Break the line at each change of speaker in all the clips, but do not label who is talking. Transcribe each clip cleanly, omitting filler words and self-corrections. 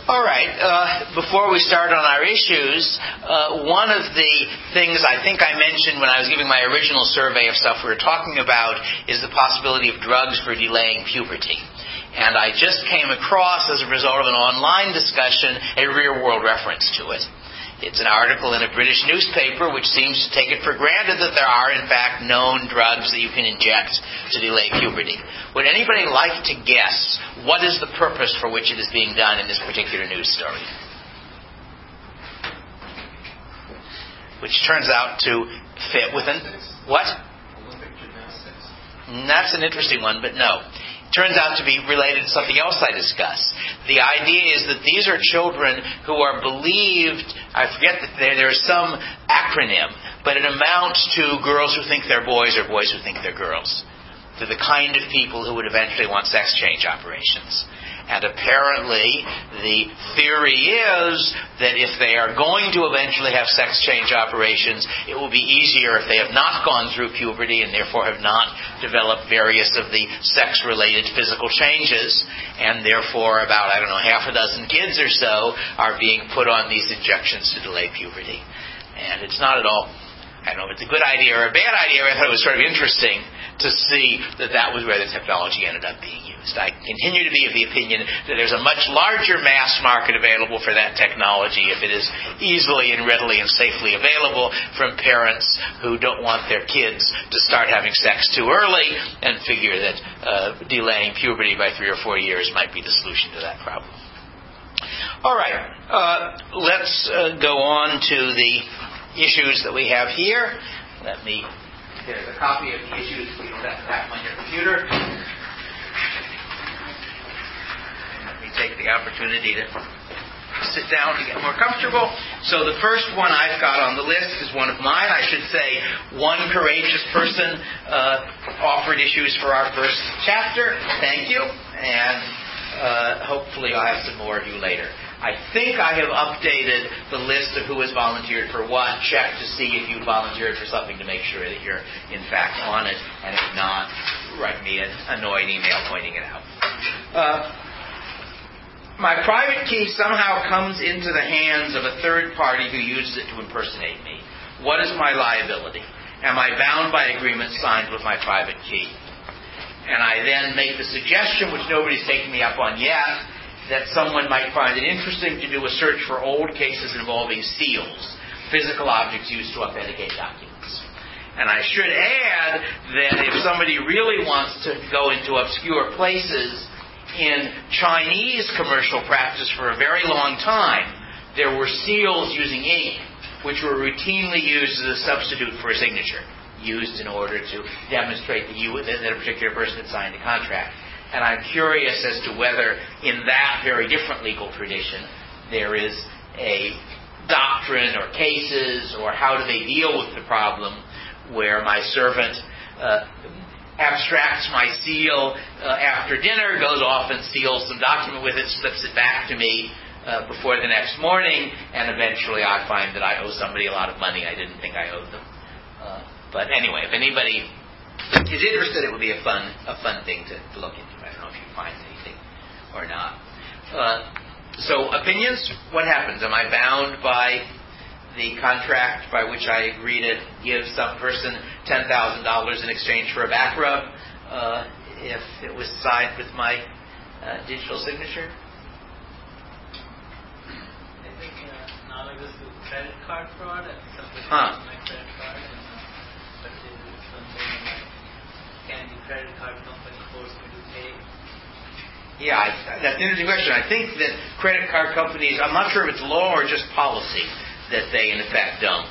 All right. Before we start on our issues, one of the things I think I mentioned when I was giving my original survey of stuff we were talking about is the possibility of drugs for delaying puberty. And I just came across, as a result of an online discussion, a real-world reference to it. It's an article in a British newspaper which seems to take it for granted that there are, in fact, known drugs that you can inject to delay puberty. Would anybody like to guess what is the purpose for which it is being done in this particular news story? Which turns out to fit within... What?
Olympic gymnastics.
That's an interesting one, but no. Turns out to be related to something else I discussed. The idea is that these are children who are believed, I forget that there is some acronym, but it amounts to girls who think they're boys or boys who think they're girls. They're the kind of people who would eventually want sex change operations. And apparently, the theory is that if they are going to eventually have sex change operations, it will be easier if they have not gone through puberty and therefore have not developed various of the sex-related physical changes. And therefore, about, half a dozen kids or so are being put on these injections to delay puberty. And it's not at all, I don't know if it's a good idea or a bad idea, I thought it was sort of interesting to see that that was where the technology ended up being used. I continue to be of the opinion that there's a much larger mass market available for that technology if it is easily and readily and safely available from parents who don't want their kids to start having sex too early and figure that delaying puberty by 3 or 4 years might be the solution to that problem. All right, let's go on to the issues that we have here. There's a copy of the issues for you to have on your computer. Let me take the opportunity to sit down to get more comfortable. So the first one I've got on the list is one of mine. I should say one courageous person offered issues for our first chapter. Thank you. And hopefully I'll have some more of you later. I think I have updated the list of who has volunteered for what. Check to see if you volunteered for something to make sure that you're, in fact, on it. And if not, write me an annoyed email pointing it out. My private key somehow comes into the hands of a third party who uses it to impersonate me. What is my liability? Am I bound by agreement signed with my private key? And I then make the suggestion, which nobody's taken me up on yet, that someone might find it interesting to do a search for old cases involving seals, physical objects used to authenticate documents. And I should add that if somebody really wants to go into obscure places, in Chinese commercial practice for a very long time, there were seals using ink, which were routinely used as a substitute for a signature, used in order to demonstrate that a particular person had signed a contract. And I'm curious as to whether in that very different legal tradition there is a doctrine or cases or how do they deal with the problem where my servant abstracts my seal after dinner, goes off and seals some document with it, slips it back to me before the next morning, and eventually I find that I owe somebody a lot of money I didn't think I owed them. But anyway, if anybody is interested, it would be a fun thing to look into. I don't know if you find anything or not. So opinions, what happens? Am I bound by the contract by which I agree to give some person $10,000 in exchange for a back rub if it was signed with my digital signature?
I think analogous to credit card fraud, and somebody has my credit card and purchases something like, can the credit card company force me to pay?
Yeah, that's an interesting question. I think that credit card companies, I'm not sure if it's law or just policy, that they in effect don't.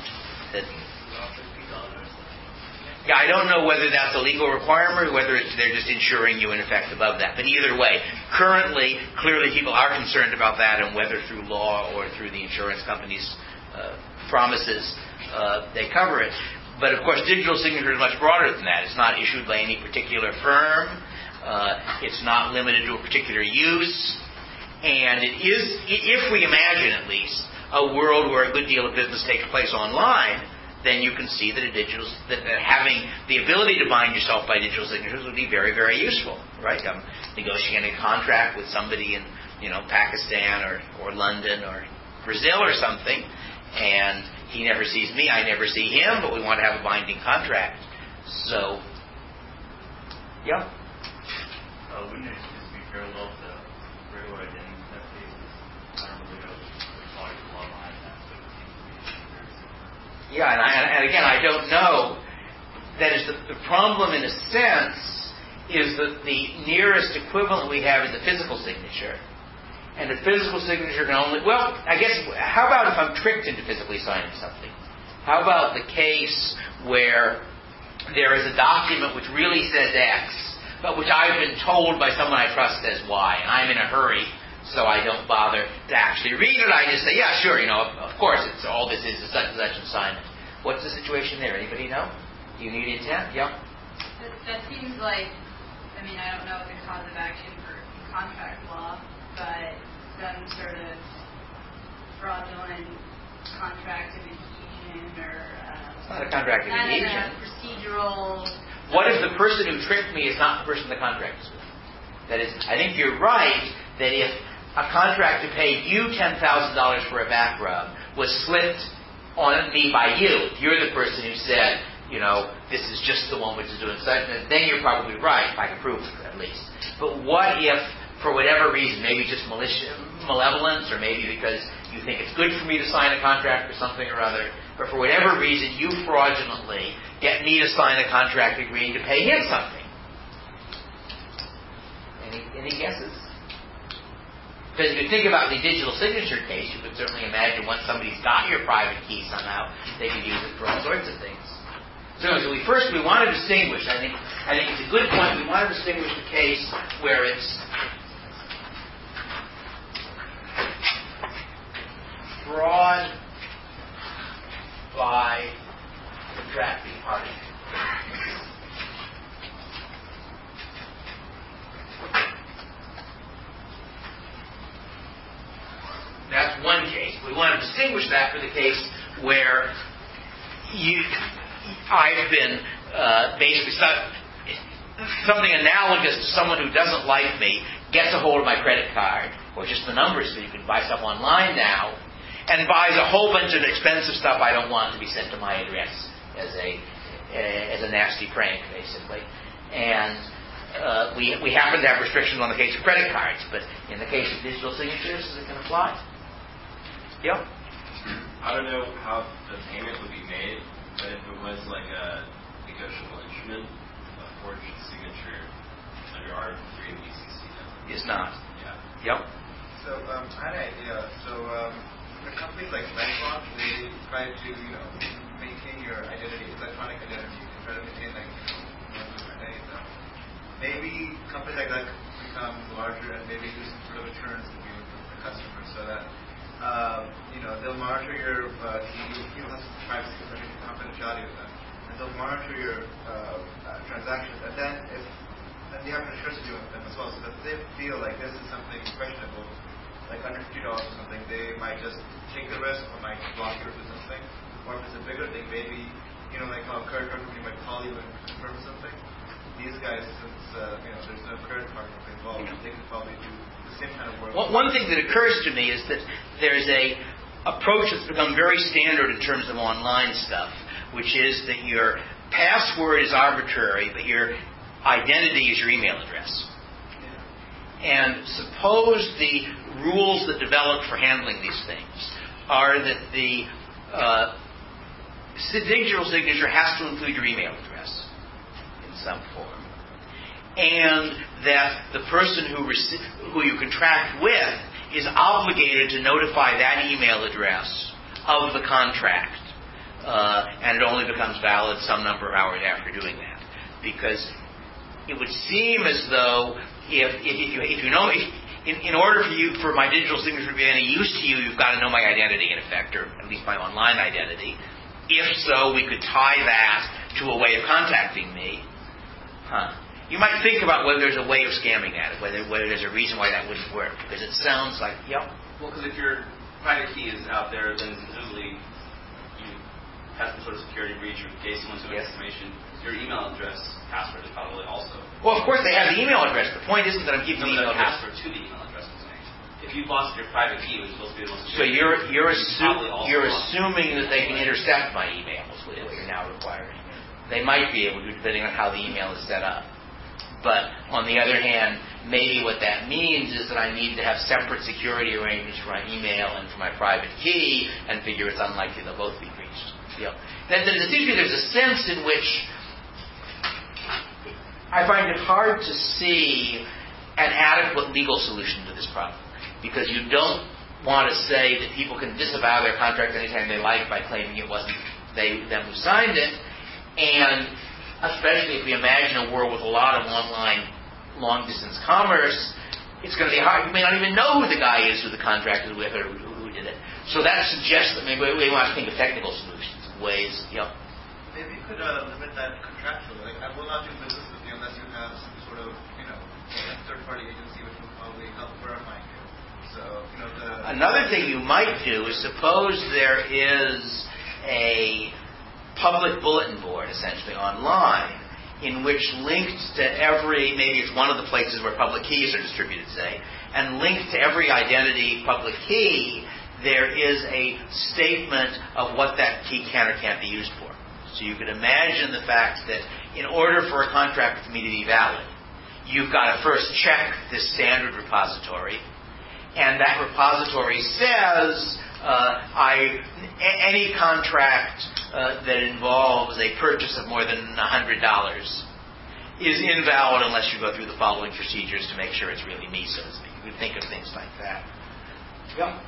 Yeah, I don't know whether that's a legal requirement or whether they're just insuring you in effect above that. But either way, currently, clearly people are concerned about that, and whether through law or through the insurance company's promises, they cover it. But of course, digital signature is much broader than that. It's not issued by any particular firm. It's not limited to a particular use. And it is, if we imagine at least, a world where a good deal of business takes place online, then you can see that that having the ability to bind yourself by digital signatures would be very, very useful, right? I'm negotiating a contract with somebody in Pakistan or London or Brazil or something, and he never sees me, I never see him, but we want to have a binding contract. So, yeah.
Wouldn't it just be parallel to regular identity theft cases? I don't really know the law behind that, but it seems to be very similar.
Yeah, and again, I don't know. That is, the problem in a sense is that the nearest equivalent we have is the physical signature. And the physical signature can only... Well, I guess, how about if I'm tricked into physically signing something? How about the case where there is a document which really says X, but which I've been told by someone I trust says Y, and I'm in a hurry, so I don't bother to actually read it. I just say, yeah, sure, of course, it's all this is such and such and sign it. What's the situation there? Anybody know? Do you need intent? Yeah?
That seems like, I don't know the cause of action for contract law, but some sort of fraudulent contract of adhesion or...
it's not a contract of adhesion.
Not a procedural...
What if the person who tricked me is not the person the contract is with? That is, I think you're right that if a contract to pay you $10,000 for a back rub was slipped on me by you, if you're the person who said, this is just the one which is doing such, then you're probably right, if I can prove it at least. But what if, for whatever reason, maybe just malevolence, or maybe because you think it's good for me to sign a contract for something or other, but for whatever reason you fraudulently get me to sign a contract agreeing to pay him something? Any guesses? Because if you think about the digital signature case, you could certainly imagine once somebody's got your private key somehow, they could use it for all sorts of things. So we want to distinguish. I think it's a good point. We want to distinguish the case where it's fraud by contracting party. That's one case. We want to distinguish that for the case where I've been basically something analogous to someone who doesn't like me gets a hold of my credit card, or just the numbers, so you can buy stuff online now, and buys a whole bunch of expensive stuff I don't want to be sent to my address as a nasty prank, basically. And we happen to have restrictions on the case of credit cards, but in the case of digital signatures, is it going to apply? Yep.
I don't know how the payment would be made, but if it was like a negotiable instrument, a forged signature under Article 3 of BCC
is not.
Yeah.
Yep.
So I had an idea. So for companies like BlackRock, they try to maintain your identity, electronic identity. They try to maintain identity. Maybe companies like that could become larger and maybe do some sort of assurance with the customer, so that they'll monitor your have some privacy confidentiality with them, and they'll monitor your transactions, and then you have an assurance deal with them as well, so that if they feel like this is something questionable, like under $50 or something, they might just take the risk or might block you or do something. Or if it's a bigger thing, maybe like how a credit card company might call you and confirm something. These guys, since there's no credit card company involved, they can probably do the same kind of work.
One thing that occurs to me is that there's a approach that's become very standard in terms of online stuff, which is that your password is arbitrary, but your identity is your email address. And suppose the rules that develop for handling these things are that the digital signature has to include your email address in some form, and that the person who you contract with is obligated to notify that email address of the contract, and it only becomes valid some number of hours after doing that, because it would seem as though in order for my digital signature to be any use to you, you've got to know my identity in effect, or at least my online identity. If so, we could tie that to a way of contacting me. You might think about whether there's a way of scamming that, whether there's a reason why that wouldn't work, because it sounds like, yep.
Well, because if your private key is out there, then presumably you have some sort of security breach or gave someone some information. Your email address password is probably also.
Well, of course they have the email address. The point isn't that I'm keeping the email address.
Password to the email address is made. you've lost your private key, which is supposed to be the most
So
secure,
you're
probably
assuming that they can intercept my emails with what you're now requiring. They might be able to, depending on how the email is set up. But on the other hand, maybe what that means is that I need to have separate security arrangements for my email and for my private key, and figure it's unlikely they'll both be breached. Then there's a sense in which I find it hard to see an adequate legal solution to this problem, because you don't want to say that people can disavow their contract anytime they like by claiming it wasn't them who signed it, and especially if we imagine a world with a lot of online long-distance commerce, it's going to be hard. You may not even know who the guy is who the contract is with or who did it. So that suggests that maybe we want to think of technical solutions, ways,
Maybe you could limit that contractually. Like, I will not do business with you unless you have some sort of, third-party agency which will probably help verify you. So,
Another thing you might do is suppose there is a public bulletin board, essentially, online, in which linked to maybe it's one of the places where public keys are distributed, say, and linked to every identity public key, there is a statement of what that key can or can't be used for. So you could imagine the fact that in order for a contract for me to be valid, you've got to first check this standard repository, and that repository says any contract that involves a purchase of more than $100 is invalid unless you go through the following procedures to make sure it's really me, so to speak. We think of things like that. Yeah.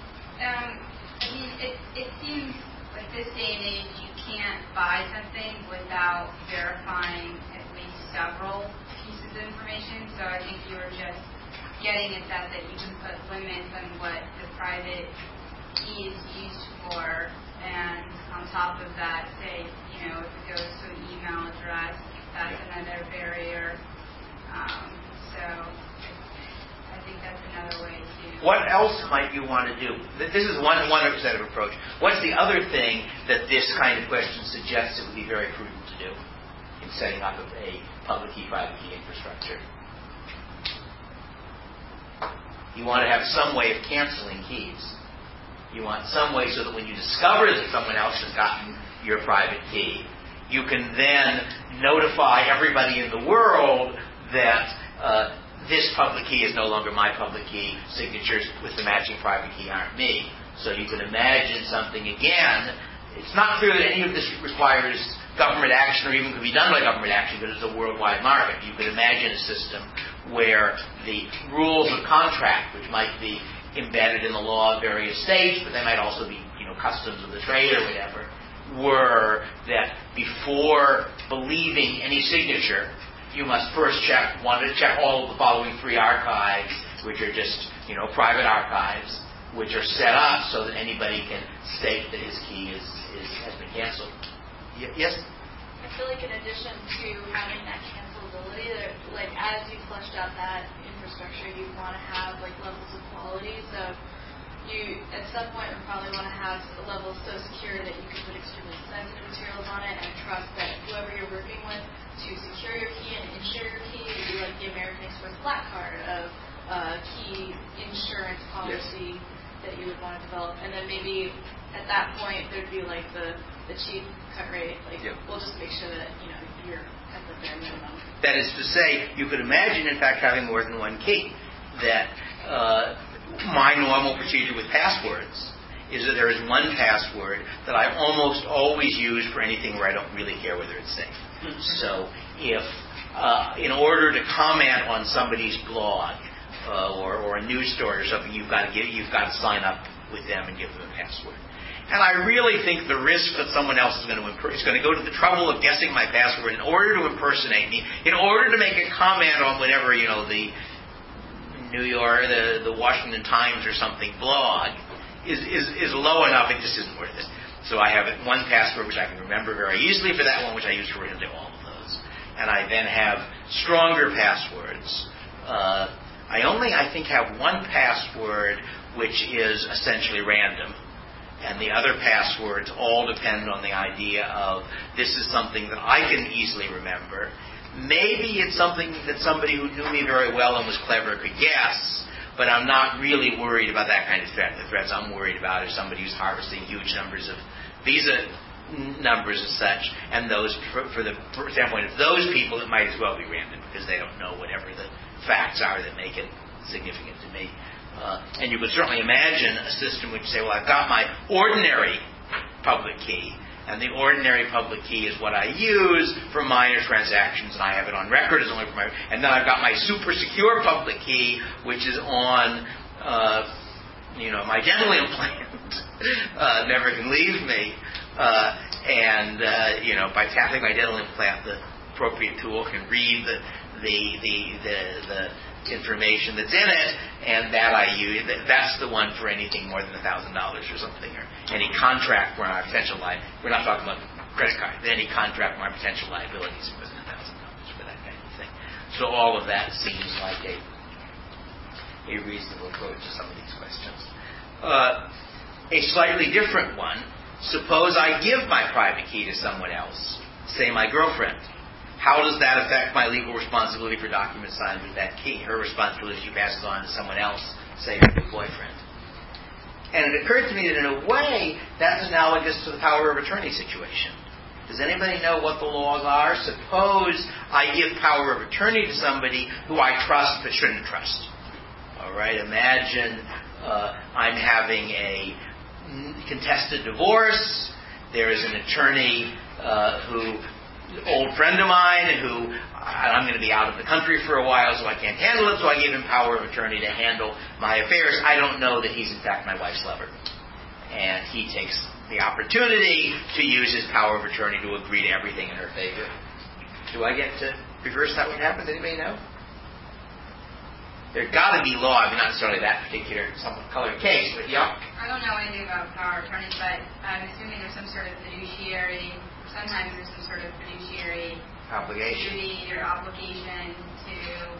It seems like this day and age you can't buy something without verifying at least several pieces of information. So I think you were just getting at that you can put limits on what the private key is used for, and on top of that, say, if it goes to an email address, that's another barrier. So I think that's another way to...
What else might you want to do? This is one set of approach. What's the other thing that this kind of question suggests it would be very prudent to do in setting up a public key, private key infrastructure? You want to have some way of canceling keys. You want some way so that when you discover that someone else has gotten your private key, you can then notify everybody in the world that this public key is no longer my public key. Signatures with the matching private key aren't me. So you can imagine something again. It's not clear that any of this requires government action or even could be done by government action because it's a worldwide market. You could imagine a system where the rules of contract, which might be embedded in the law of various states, but they might also be, customs of the trade or whatever, were that before believing any signature, you must first check all of the following three archives, which are just, private archives, which are set up so that anybody can state that his key has been canceled. Yes?
I feel like in addition to having that cancelability, like as you fleshed out that infrastructure, you want to have like levels of quality. So you, at some point, would probably want to have a level so secure that you can put extremely sensitive materials on it and trust that whoever you're working with to secure your key and insure your key would be like the American Express Black Card of key insurance policy that you would want to develop. And then maybe at that point there'd be like the cheap cut rate. Like we'll just make sure that you're at the bare minimum.
That is to say, you could imagine, in fact, having more than one key. That my normal procedure with passwords is that there is one password that I almost always use for anything where I don't really care whether it's safe. So if, in order to comment on somebody's blog or a news story or something, you've got to sign up with them and give them a password. And I really think the risk that someone else is going to go to the trouble of guessing my password in order to impersonate me, in order to make a comment on whatever, the New York, the Washington Times or something blog, is low enough. It just isn't worth it. So I have one password which I can remember very easily for that one, which I use for really all of those. And I then have stronger passwords. I only, I think, have one password which is essentially random. And the other passwords all depend on the idea of this is something that I can easily remember. Maybe it's something that somebody who knew me very well and was clever could guess, but I'm not really worried about that kind of threat. The threats I'm worried about are somebody who's harvesting huge numbers of visa numbers and such, and those, for the standpoint of those people, it might as well be random because they don't know whatever the facts are that make it significant to me. And you could certainly imagine a system which say, well, I've got my ordinary public key, and the ordinary public key is what I use for minor transactions, and I have it on record as only for my. And then I've got my super secure public key, which is on, my dental implant. Never can leave me. By tapping my dental implant, the appropriate tool can read the information that's in it, and that I use. That's the one for anything more than $1,000 or something, or any contract where our potential we're not talking about credit card. Any contract where our potential liabilities are more than $1,000 for that kind of thing. So all of that seems like a reasonable approach to some of these questions. A slightly different one. Suppose I give my private key to someone else, say my girlfriend. How does that affect my legal responsibility for documents signed with that key? Her responsibility, she passes on to someone else, say her new boyfriend. And it occurred to me that in a way, that's analogous to the power of attorney situation. Does anybody know what the laws are? Suppose I give power of attorney to somebody who I trust but shouldn't trust. All right, imagine I'm having a contested divorce. There is an attorney old friend of mine who I'm going to be out of the country for a while, so I can't handle it, so I give him power of attorney to handle my affairs. I don't know that he's in fact my wife's lover. And he takes the opportunity to use his power of attorney to agree to everything in her favor. Do I get to reverse that what happens? Anybody know? There's got to be law, not necessarily that particular somewhat colored case, but yeah.
I don't know anything about power of attorney, but I'm assuming there's some sort of fiduciary. Sometimes there's some sort of fiduciary
obligation,
duty or obligation to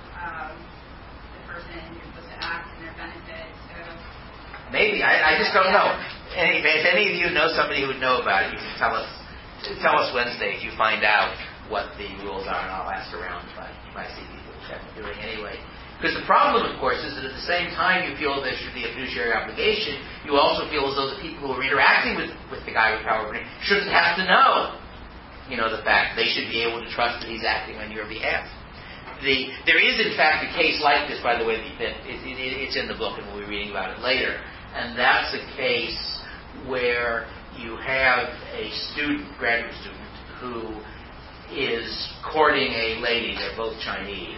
the person who's supposed to act in their benefit. So
maybe I just don't know. If any of you know somebody who would know about it, you can tell us Wednesday if you find out what the rules are, and I'll ask around if I see people doing anyway. Because the problem, of course, is that at the same time you feel there should be a fiduciary obligation, you also feel as though the people who are interacting with the guy with power of attorney shouldn't have to know, the fact. They should be able to trust that he's acting on your behalf. There is, in fact, a case like this, by the way, that it's in the book, and we'll be reading about it later. And that's a case where you have a graduate student, who is courting a lady. They're both Chinese.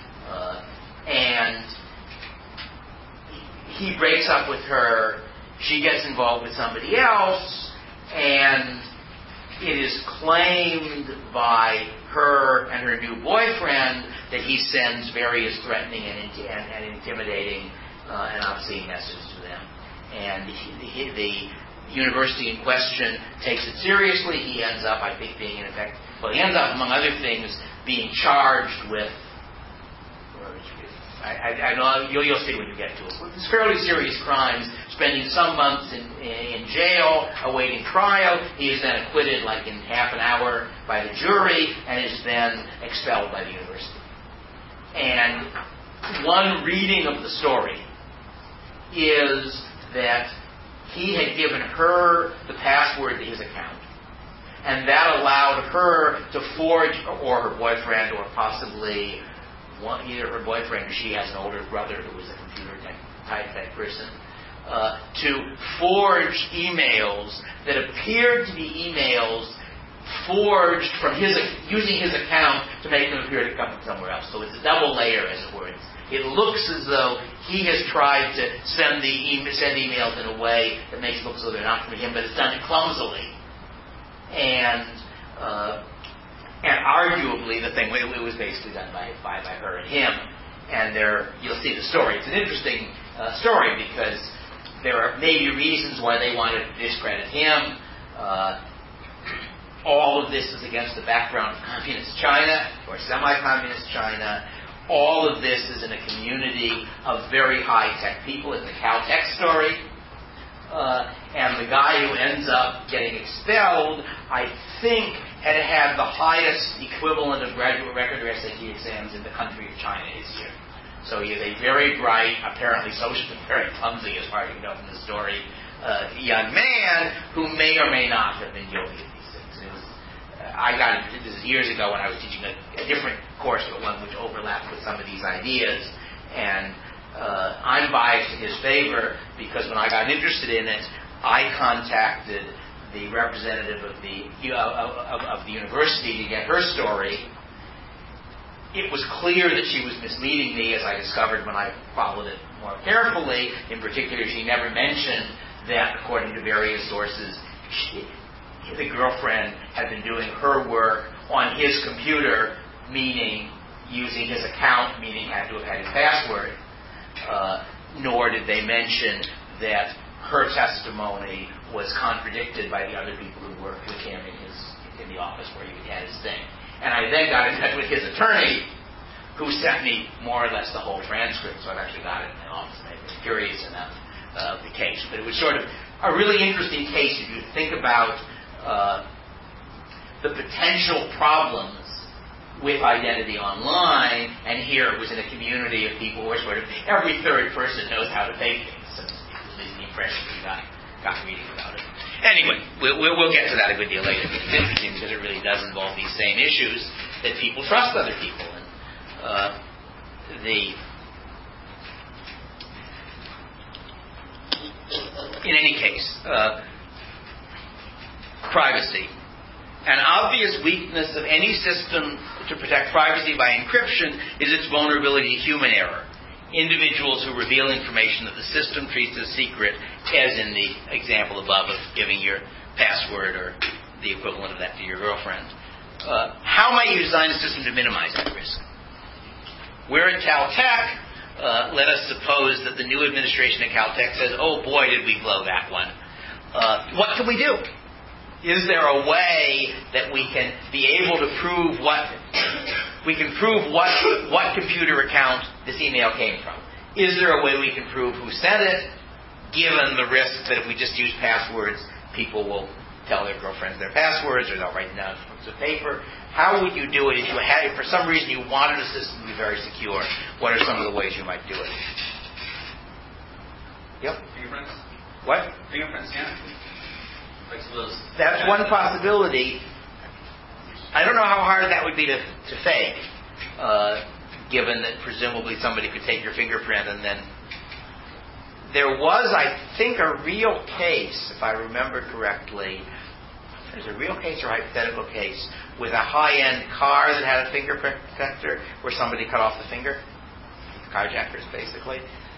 And he breaks up with her. She gets involved with somebody else, and it is claimed by her and her new boyfriend that he sends various threatening and intimidating and obscene messages to them. And the university in question takes it seriously. He ends up, I think, being in effect, he ends up, among other things, being charged with, I know you'll see when you get to it. It's fairly serious crimes, spending some months in jail, awaiting trial. He is then acquitted like in half an hour by the jury and is then expelled by the university. And one reading of the story is that he had given her the password to his account. And that allowed her to forge, or her boyfriend, or possibly either her boyfriend or she has an older brother who was a computer type person, to forge emails that appeared to be emails forged from using his account to make them appear to come from somewhere else. So it's a double layer, as it were. It looks as though he has tried to send emails in a way that makes it look as though they're not from him, but it's done clumsily. And arguably, the thing, it was basically done by her and him. And you'll see the story. It's an interesting story because there are maybe reasons why they wanted to discredit him. All of this is against the background of communist China, or semi-communist China. All of this is in a community of very high-tech people. It's the Caltech story. And the guy who ends up getting expelled, I think, had the highest equivalent of graduate record or SAT exams in the country of China his year. So he is a very bright, apparently socially very clumsy, as far as you know from the story, young man who may or may not have been guilty of these things. I got into this years ago when I was teaching a different course, but one which overlapped with some of these ideas. And I'm biased in his favor because when I got interested in it, I contacted the representative of the university to get her story. It was clear that she was misleading me, as I discovered when I followed it more carefully. In particular, she never mentioned that, according to various sources, the girlfriend had been doing her work on his computer, meaning using his account, meaning had to have had his password. Nor did they mention that her testimony was contradicted by the other people who worked with him in the office where he had his thing. And I then got in touch with his attorney, who sent me more or less the whole transcript, so I've actually got it in my office, and I've been curious enough of the case. But it was sort of a really interesting case if you think about the potential problems with identity online, and here it was in a community of people who are sort of, every third person knows how to fake things, so to speak, at least the impression we got reading about it. Anyway, we'll get to that a good deal later, but it's interesting because it really does involve these same issues that people trust other people. And in any case, privacy. An obvious weakness of any system to protect privacy by encryption is its vulnerability to human error. Individuals who reveal information that the system treats as secret, as in the example above of giving your password or the equivalent of that to your girlfriend. How might you design a system to minimize that risk? We're at Caltech. Let us suppose that the new administration at Caltech says, oh boy, did we blow that one. What can we do? Is there a way that we can be able to prove what computer account this email came from? Is there a way we can prove who sent it, given the risk that if we just use passwords, people will tell their girlfriends their passwords, or they'll write them down on books of paper? How would you do it if for some reason you wanted a system to be very secure? What are some of the ways you might do it? Yep.
Fingerprints?
What?
Fingerprints, yeah.
That's one possibility. I don't know how hard that would be to fake, given that presumably somebody could take your fingerprint and then... There was, I think, a real case, if I remember correctly, there's a real case or hypothetical case with a high-end car that had a fingerprint detector where somebody cut off the finger. Carjackers, basically.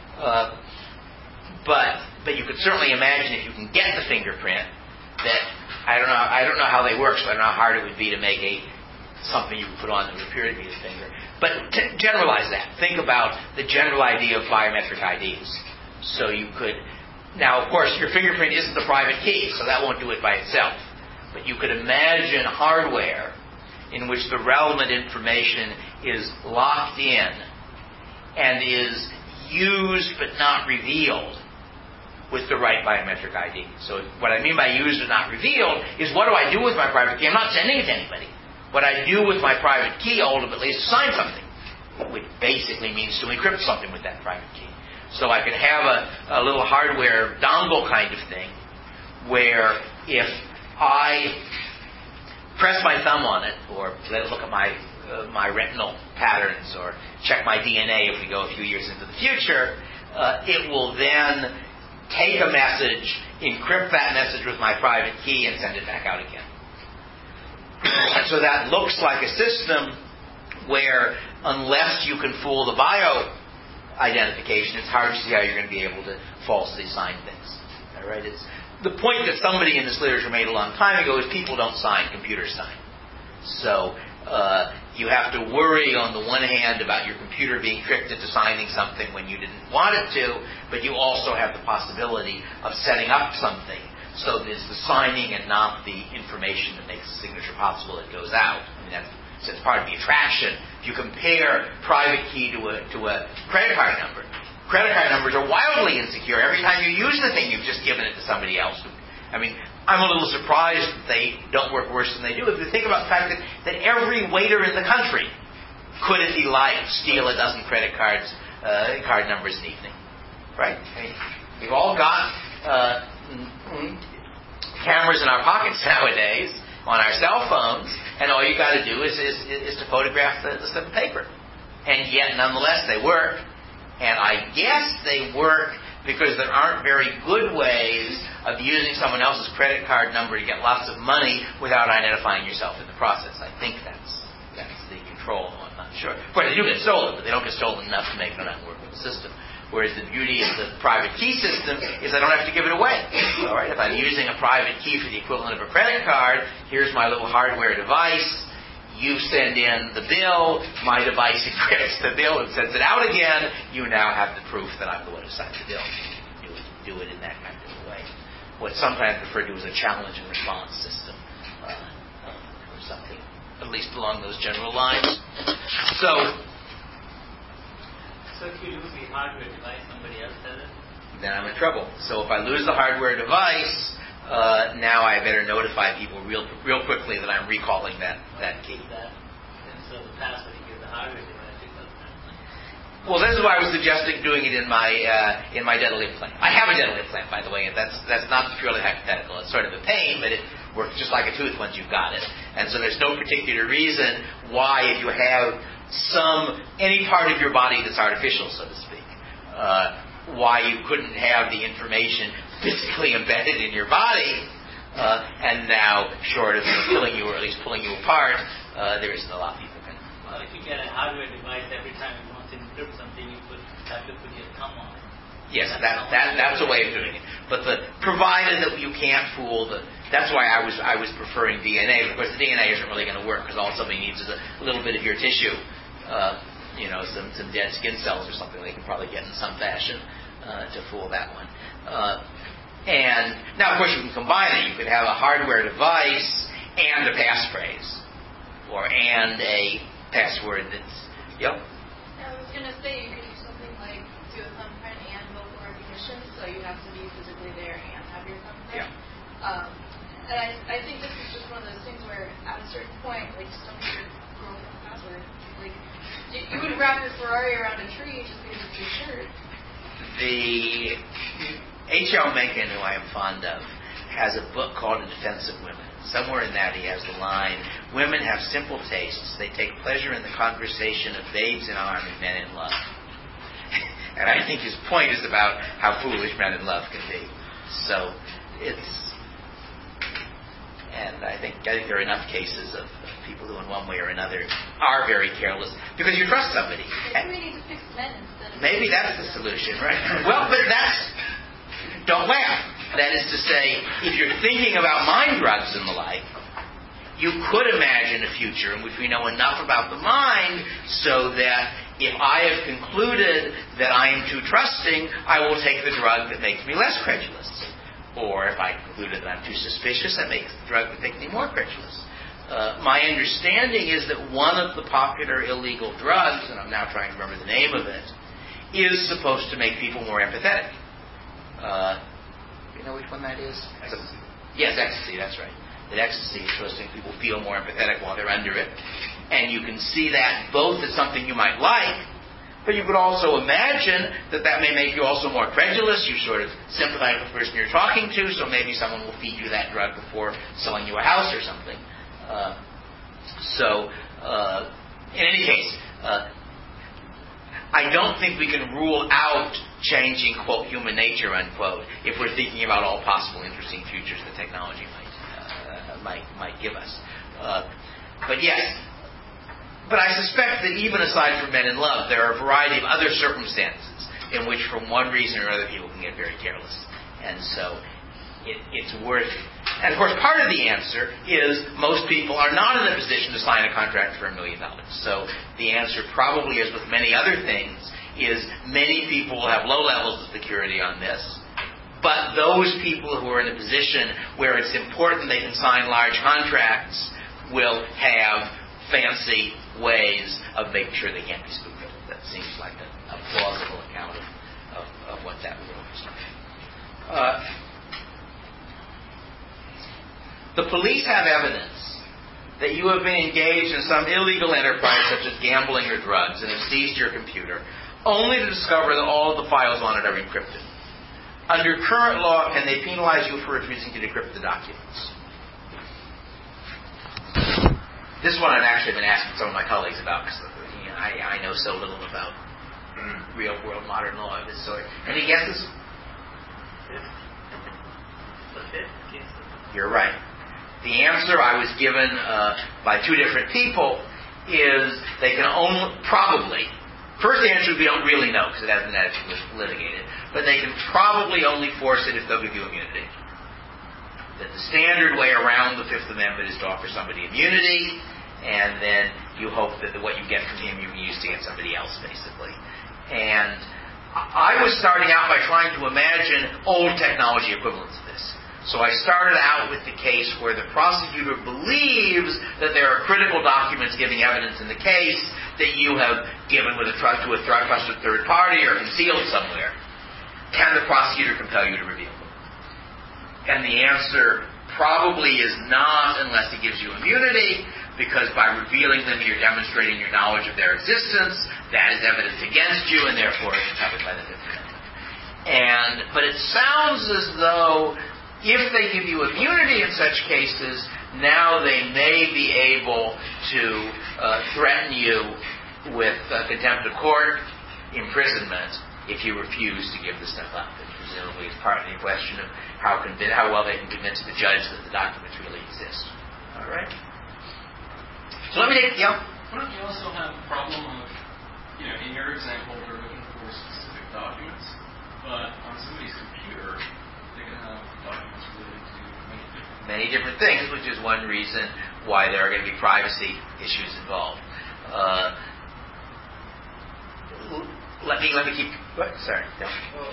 But you could certainly imagine if you can get the fingerprint, that I don't know how they work, so I don't know how hard it would be to make something you could put on that would appear to be a finger. But generalize that. Think about the general idea of biometric IDs. So you could... Now, of course, your fingerprint isn't the private key, so that won't do it by itself. But you could imagine hardware in which the relevant information is locked in and is used but not revealed with the right biometric ID. So what I mean by used but not revealed is, what do I do with my private key? I'm not sending it to anybody. What I do with my private key ultimately is to sign something, which basically means to encrypt something with that private key. So I could have a little hardware dongle kind of thing where if I press my thumb on it, or let it look at my retinal patterns, or check my DNA if we go a few years into the future, it will then take a message, encrypt that message with my private key, and send it back out again. So that looks like a system where, unless you can fool the bio identification, it's hard to see how you're going to be able to falsely sign things. All right? It's the point that somebody in this literature made a long time ago is people don't sign, computers sign. So you have to worry on the one hand about your computer being tricked into signing something when you didn't want it to, but you also have the possibility of setting up something so that it's the signing and not the information that makes the signature possible that goes out. I mean, that's part of the attraction. If you compare private key to a credit card number, credit card numbers are wildly insecure. Every time you use the thing, you've just given it to somebody else. I mean, I'm a little surprised that they don't work worse than they do. If you think about the fact that every waiter in the country could, if he liked, steal a dozen credit cards card numbers in the evening, right? I mean, we've all got cameras in our pockets nowadays on our cell phones, and all you got to do is to photograph the slip of paper. And yet, nonetheless, they work. And I guess they work because there aren't very good ways of using someone else's credit card number to get lots of money without identifying yourself in the process. I think that's the control. I'm not sure. Of course, they do get stolen, but they don't get stolen enough to make it an unworkable system. Whereas the beauty of the private key system is I don't have to give it away. All right, if I'm using a private key for the equivalent of a credit card, here's my little hardware device. You send in the bill, my device encrypts the bill and sends it out again. You now have the proof that I'm the one who signed the bill. Do it in that kind of a way. What's sometimes referred to as a challenge and response system, or something, at least along those general lines.
So if you lose the hardware device, somebody else has it?
Then I'm in trouble. So if I lose the hardware device, now I better notify people real quickly that I'm recalling that key.
And so the password you give the hardware device, it doesn't happen.
Well, this is why I was suggesting doing it in my dental implant. I have a dental implant, by the way, and that's not purely hypothetical. It's sort of a pain, but it works just like a tooth once you've got it. And so there's no particular reason why, if you have any part of your body that's artificial, so to speak, why you couldn't have the information physically embedded in your body, and now, short of killing you or at least pulling you apart, there isn't a lot people can.
Well, if you get a hardware device, every time you want to encrypt something, you have to put your thumb on it.
Yes, that's a way of doing it. But provided that you can't fool that's why I was preferring DNA. Of course, the DNA isn't really going to work because all somebody needs is a little bit of your tissue, some dead skin cells or something they can probably get in some fashion to fool that one. And now, of course, you can combine it. You could have a hardware device and a passphrase, and a password that's. Yep.
I was going to say you could do something like do a thumbprint and vocal recognition, so you have to be physically there and have your thumbprint.
Yeah.
And I think this is just one of those things where at a certain point, like some of your girlfriend's password, like you wouldn't wrap your Ferrari around a tree just because it's your shirt.
The H.L. Mencken, who I am fond of, has a book called A Defense of Women. Somewhere in that he has the line, women have simple tastes. They take pleasure in the conversation of babes in arms and men in love. And I think his point is about how foolish men in love can be. So and I think there are enough cases of people who in one way or another are very careless because you trust somebody.
Maybe we need to fix men instead of...
Maybe that's the solution, right? Well, but don't laugh. That is to say, if you're thinking about mind drugs and the like, you could imagine a future in which we know enough about the mind so that if I have concluded that I am too trusting, I will take the drug that makes me less credulous. Or if I concluded that I'm too suspicious, that makes the drug that makes me more credulous. My understanding is that one of the popular illegal drugs, and I'm now trying to remember the name of it, is supposed to make people more empathetic. You know which one that is?
Ecstasy.
Yes, ecstasy, that's right. That ecstasy is supposed to make people feel more empathetic while they're under it. And you can see that both as something you might like, but you could also imagine that may make you also more credulous. You sort of sympathize with the person you're talking to, so maybe someone will feed you that drug before selling you a house or something. In any case, I don't think we can rule out changing, quote, human nature, unquote, if we're thinking about all possible interesting futures that technology might give us. But yes. But I suspect that even aside from men in love, there are a variety of other circumstances in which, for one reason or other, people can get very careless. And so it's worth... And, of course, part of the answer is most people are not in a position to sign a contract for $1 million. So the answer probably, as with many other things, is many people will have low levels of security on this. But those people who are in a position where it's important they can sign large contracts will have fancy ways of making sure they can't be spooked. That seems like a plausible account of what that world is like. The police have evidence that you have been engaged in some illegal enterprise such as gambling or drugs and have seized your computer only to discover that all of the files on it are encrypted. Under current law, can they penalize you for refusing to decrypt the documents? This one I've actually been asking some of my colleagues about because I know so little about real-world modern law of this sort. Any guesses? You're right. The answer I was given by two different people is they can only, probably, first answer we don't really know because it hasn't been actually litigated, but they can probably only force it if they'll give you immunity. That the standard way around the Fifth Amendment is to offer somebody immunity, and then you hope that what you get from him you can use to get somebody else, basically. And I was starting out by trying to imagine old technology equivalents of this. So I started out with the case where the prosecutor believes that there are critical documents giving evidence in the case that you have given to a trusted third party or concealed somewhere. Can the prosecutor compel you to reveal them? And the answer probably is not unless he gives you immunity, because by revealing them you're demonstrating your knowledge of their existence. That is evidence against you, and therefore it's covered by the Fifth Amendment. But it sounds as though if they give you immunity in such cases, now they may be able to threaten you with contempt of court, imprisonment, if you refuse to give the stuff up. And presumably it's partly a question of how well they can convince the judge that the documents really exist. All right? So let me take,
Wouldn't you also have a problem of, in your example, they're looking for specific documents, but on somebody's computer, they can have documents related to
many different things, which is one reason why there are going to be privacy issues involved. Let me keep. What? Sorry. No.
Well,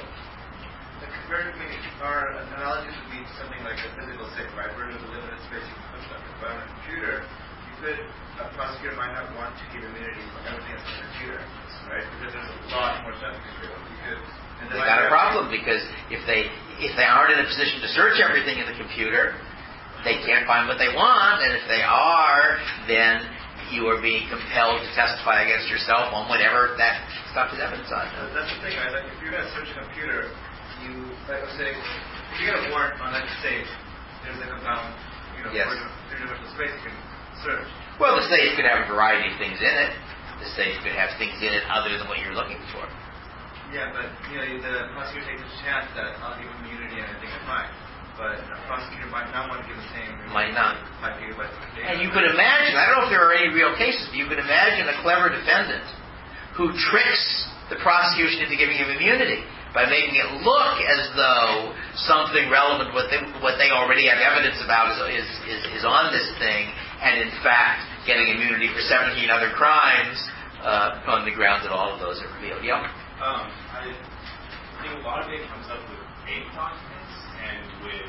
our analogy would be something like a physical safe, right? We're in a limited space you can put stuff in. But on a computer, a prosecutor might not want to give immunity for everything that's on the computer, right? Because there's a lot more stuff you could.
They got a problem because if they aren't in a position to search everything in the computer, they can't find what they want, and if they are, then you are being compelled to testify against yourself on whatever that stuff is evidence on.
That's the thing, right? Like if you're going to search a computer, let's say, if you get a warrant on that safe, there's like a bound,
yes.
three-dimensional space you can search.
Well, the safe could have a variety of things in it. The safe could have things in it other than what you're looking for.
Yeah, but the prosecutor takes a chance that I'll give immunity and I think I'm fine. But a prosecutor might not want to give the same.
Might not.
5 gigabytes of data.
And you could imagine, I don't know if there are any real cases, but you could imagine a clever defendant who tricks the prosecution into giving him immunity by making it look as though something relevant what they already have evidence about is on this thing, and in fact getting immunity for 17 other crimes on the grounds that all of those are revealed. Yeah?
I think a lot of it comes up with bank documents and with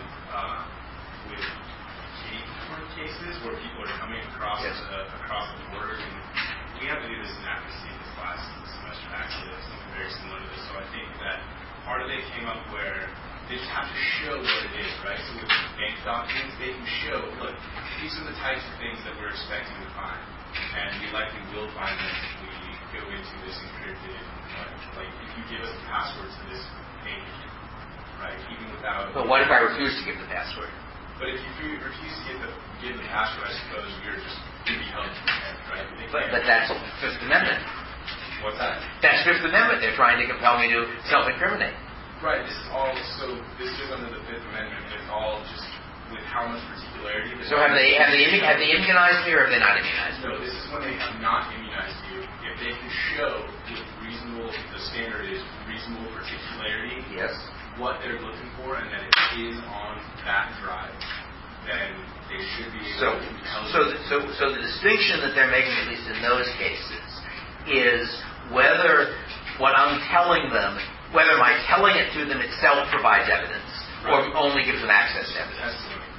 court cases where people are coming across the border. And we have to do this in accuracy this last semester, actually. That's something very similar to this. So I think that part of it came up where they just have to show what it is, right? So with bank documents, they can show, look, these are the types of things that we're expecting to find. And we likely will find them if we go into this encrypted, like if you give us the password to this page, right? Even without.
But what if I refuse to give the password?
But if you refuse to give the password, I suppose you're just going to be held to contempt, right?
But that's Fifth Amendment.
What's that?
That's Fifth Amendment. They're trying to compel me to self-incriminate.
Right. This is all. So this is under the Fifth Amendment. It's all just with how much particularity.
So have they immunized me, or have they not immunized me?
No. This is when they have not immunized you. If they can show with reasonable, the standard is reasonable particularity.
Yes.
What they're looking for, and that it is on that drive, then they should be able to.
So the distinction that they're making, at least in those cases, is whether what I'm telling them, whether my telling it to them itself provides evidence, or only gives them access to evidence.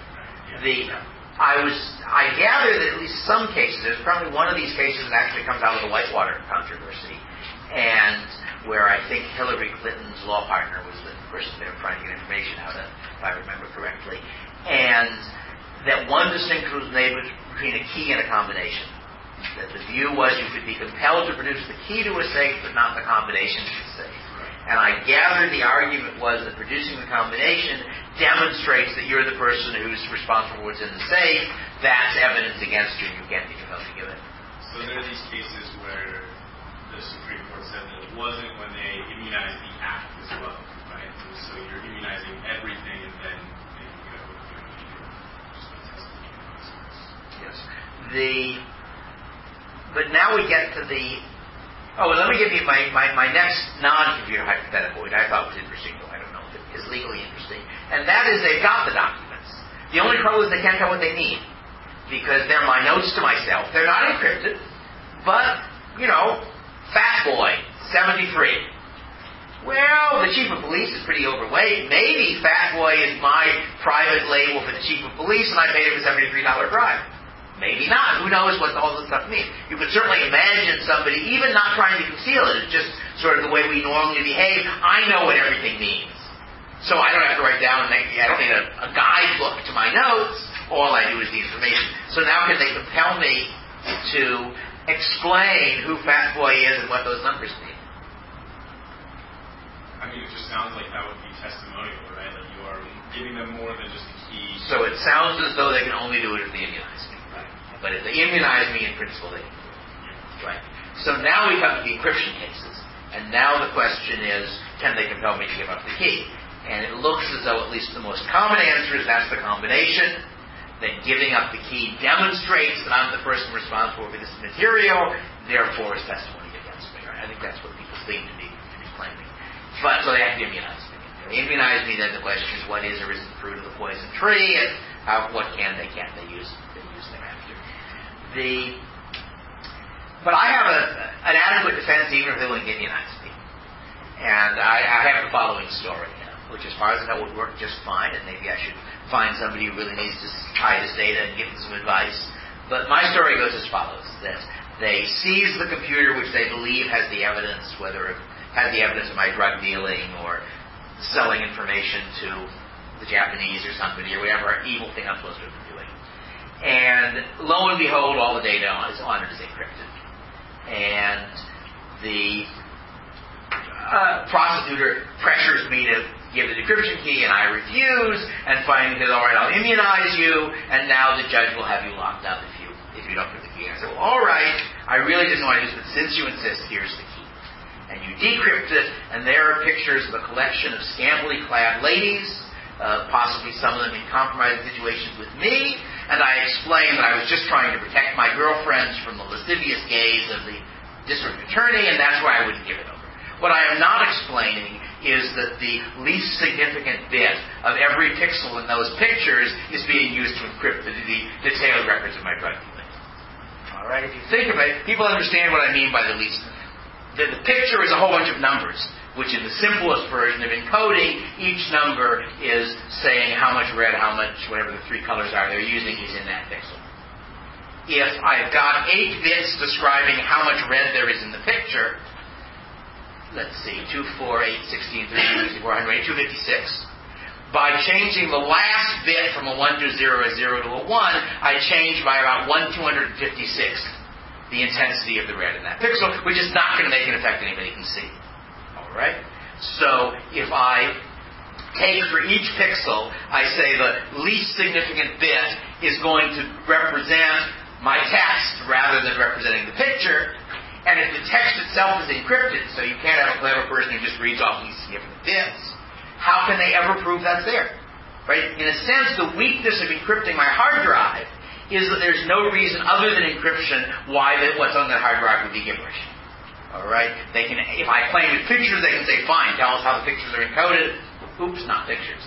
I gather that at least some cases, there's probably one of these cases that actually comes out of the Whitewater controversy, and where I think Hillary Clinton's law partner was the person they were trying to get information out of, if I remember correctly, and that one distinction was made between a key and a combination. That the view was you could be compelled to produce the key to a safe, but not the combination to the safe. And I gather the argument was that producing the combination demonstrates that you're the person who's responsible for what's in the safe. That's evidence against you, and you can't be compelled to give it.
So there are these cases where the Supreme Court said that it wasn't when they immunized the act as well, right? And so you're immunizing everything, and then you go just the testing.
Yes. But now we get to the. Oh, well, let me give you my next non-computer hypothetical, which I thought was interesting, though I don't know if it is legally interesting. And that is they've got the documents. The only trouble is they can't tell what they mean. Because they're my notes to myself. They're not encrypted. But, Fat Boy, 73. Well, the chief of police is pretty overweight. Maybe Fat Boy is my private label for the chief of police, and I paid him a $73 bribe. Maybe not. Who knows what all this stuff means? You could certainly imagine somebody, even not trying to conceal it, it's just sort of the way we normally behave. I know what everything means. So I don't have to write down, I don't need a guidebook to my notes. All I do is the information. So now can they compel me to explain who Fat Boy is and what those numbers mean?
I mean, it just sounds like that would be testimonial, right? Like you are giving them more than just a key.
So it sounds as though they can only do it if they immunize me. Right. But if they immunize me, in principle, they can do it. Right. So now we come to the encryption cases. And now the question is, can they compel me to give up the key? And it looks as though at least the most common answer is that's the combination. Then giving up the key demonstrates that I'm the person responsible for this material, therefore is testimony against me. Right? I think that's what people seem to be claiming. But so they have to immunize me. If they immunize me, then the question is what is or isn't the fruit of the poison tree, and what can't they use thereafter. But I have an adequate defense even if they wouldn't immunize me. And I have the following story, which as far as I know would work just fine, and maybe I should find somebody who really needs to hide his data and give him some advice. But my story goes as follows, that they seize the computer which they believe has the evidence, whether it has the evidence of my drug dealing or selling information to the Japanese or somebody or whatever evil thing I'm supposed to have been doing. And lo and behold, all the data on it is encrypted. And the prosecutor pressures me to give the decryption key, and I refuse, and finally says, all right, I'll immunize you, and now the judge will have you locked up if you don't give the key. And I said, well, all right, I really didn't want to use it, but since you insist, here's the key. And you decrypt it, and there are pictures of a collection of scantily clad ladies, possibly some of them in compromising situations with me, and I explained that I was just trying to protect my girlfriends from the lascivious gaze of the district attorney, and that's why I wouldn't give it over. What I am not explaining is that the least significant bit of every pixel in those pictures is being used to encrypt the detailed records of my drug dealing. All right, if you think of it, people understand what I mean by the least. The picture is a whole bunch of numbers, which in the simplest version of encoding, each number is saying how much red, how much, whatever the three colors are they're using is in that pixel. If I've got 8 bits describing how much red there is in the picture, let's see, 2, 4, 8, 16, 3, 4, 256. By changing the last bit from a 1 to 0, a 0 to a 1, I change by about 1/256th the intensity of the red in that pixel, which is not going to make an effect anybody can see. All right? So if I take for each pixel, I say the least significant bit is going to represent my text rather than representing the picture. And if the text itself is encrypted, so you can't have a clever person who just reads off these significant bits, how can they ever prove that's there? Right? In a sense, the weakness of encrypting my hard drive is that there's no reason other than encryption why what's on that hard drive would be gibberish. All right? They can, if I claim it's pictures, they can say, fine, tell us how the pictures are encoded. Oops, not pictures.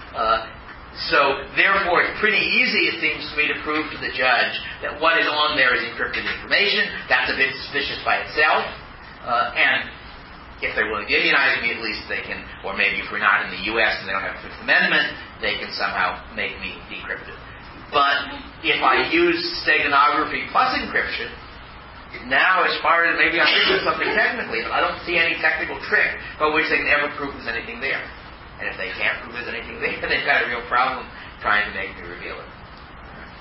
So, therefore, it's pretty easy, it seems to me, to prove to the judge that what is on there is encrypted information. That's a bit suspicious by itself. And if they're willing to immunize me, at least they can, or maybe if we're not in the U.S. and they don't have the Fifth Amendment, they can somehow make me decrypted. But if I use steganography plus encryption, now as far as maybe I'm doing something technically, but I don't see any technical trick by which they can ever prove there's anything there. And if they can't prove there's anything there, they've got a real problem trying to make me reveal it.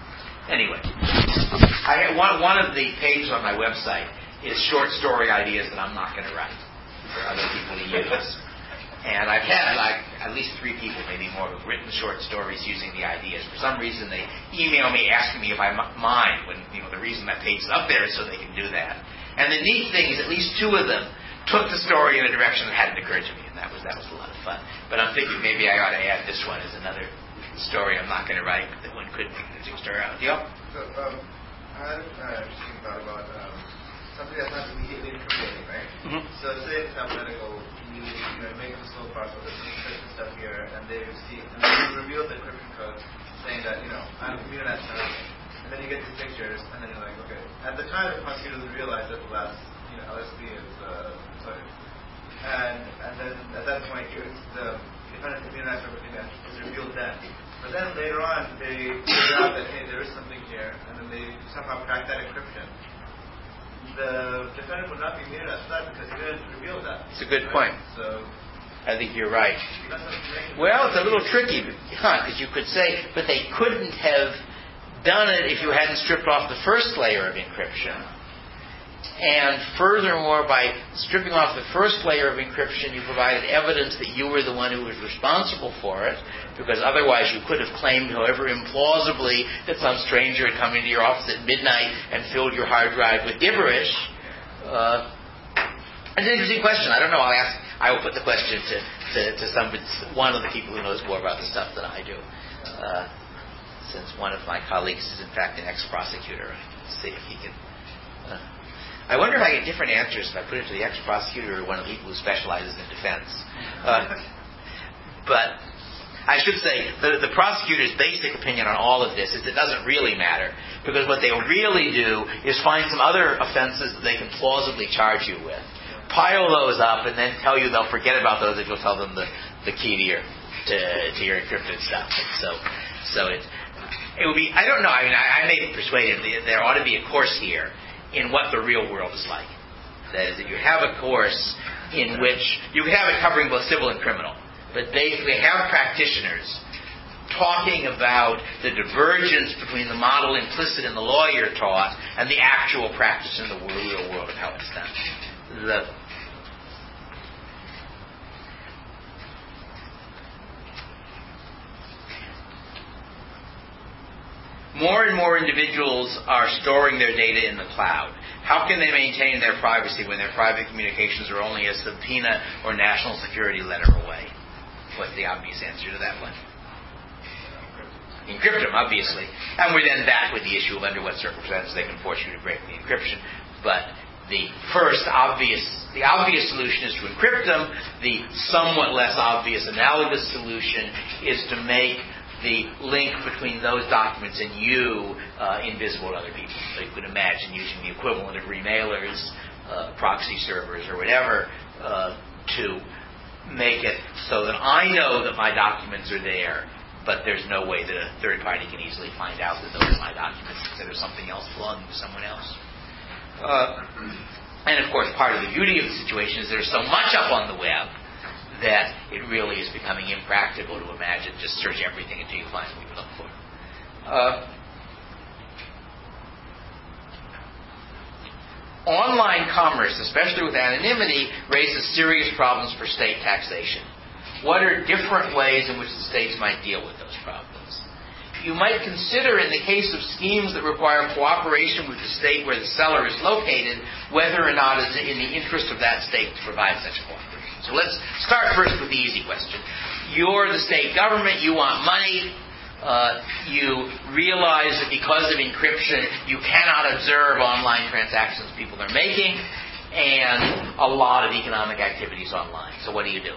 Anyway, one of the pages on my website is short story ideas that I'm not going to write for other people to use. And I've had at least 3 people, maybe more, who've written short stories using the ideas. For some reason, they email me asking me if I mind. When the reason that page is up there is so they can do that. And the neat thing is, at least 2 of them took the story in a direction that hadn't occurred to me, and that was a lot of fun. But I'm thinking maybe I ought to add this one as another story I'm not going to write, but that one could make an interesting story out. Yep.
So I had an interesting thought about something that's not immediately incriminating, right? Mm-hmm. So say it's hypothetical. You make a small parcel, there's some encryption stuff here, and they reveal the encryption code saying that, I'm immunized to everything. And then you get these pictures, and then you're like, okay. At the time, the prosecutor doesn't realize that the last, LSD is sorry. And then at that point, the defendant immunized for everything that is revealed then. But then later on, they figure out that, hey, there is something here, and then they somehow crack that encryption. The defendant would not be immunized for that because he didn't reveal that.
It's a good point.
So
I think you're right. Well, it's a little tricky, because you could say, but they couldn't have done it if you hadn't stripped off the first layer of encryption. And furthermore, by stripping off the first layer of encryption, you provided evidence that you were the one who was responsible for it, because otherwise you could have claimed, however implausibly, that some stranger had come into your office at midnight and filled your hard drive with gibberish. It's an interesting question. I don't know. I will put the question to one of the people who knows more about the stuff than I do. Since one of my colleagues is in fact an ex-prosecutor, I'll see if he can. I wonder if I get different answers if I put it to the ex-prosecutor or one of the people who specializes in defense. But I should say, the prosecutor's basic opinion on all of this is it doesn't really matter, because what they'll really do is find some other offenses that they can plausibly charge you with, pile those up, and then tell you they'll forget about those if you'll tell them the key to your encrypted stuff. So it would be, I don't know, I may be persuaded there ought to be a course here in what the real world is like. That is, that you have a course in which you have it covering both civil and criminal, but they have practitioners talking about the divergence between the model implicit in the law you're taught and the actual practice in the real world of how it's done. More and more individuals are storing their data in the cloud. How can they maintain their privacy when their private communications are only a subpoena or national security letter away? What's the obvious answer to that one? Encrypt them, obviously. And we're then back with the issue of under what circumstances they can force you to break the encryption. But the obvious solution is to encrypt them. The somewhat less obvious analogous solution is to make the link between those documents and you invisible to other people. So you could imagine using the equivalent of remailers, proxy servers, or whatever, to make it so that I know that my documents are there, but there's no way that a third party can easily find out that those are my documents instead of something else belonging to someone else. And of course, part of the beauty of the situation is there's so much up on the web that it really is becoming impractical to imagine just search everything until you find what you look for. Online commerce, especially with anonymity, raises serious problems for state taxation. What are different ways in which the states might deal with those problems? You might consider, in the case of schemes that require cooperation with the state where the seller is located, whether or not it's in the interest of that state to provide such cooperation. So let's start first with the easy question. You're the state government, you want money, you realize that because of encryption you cannot observe online transactions people are making, and a lot of economic activities online. So what do you do?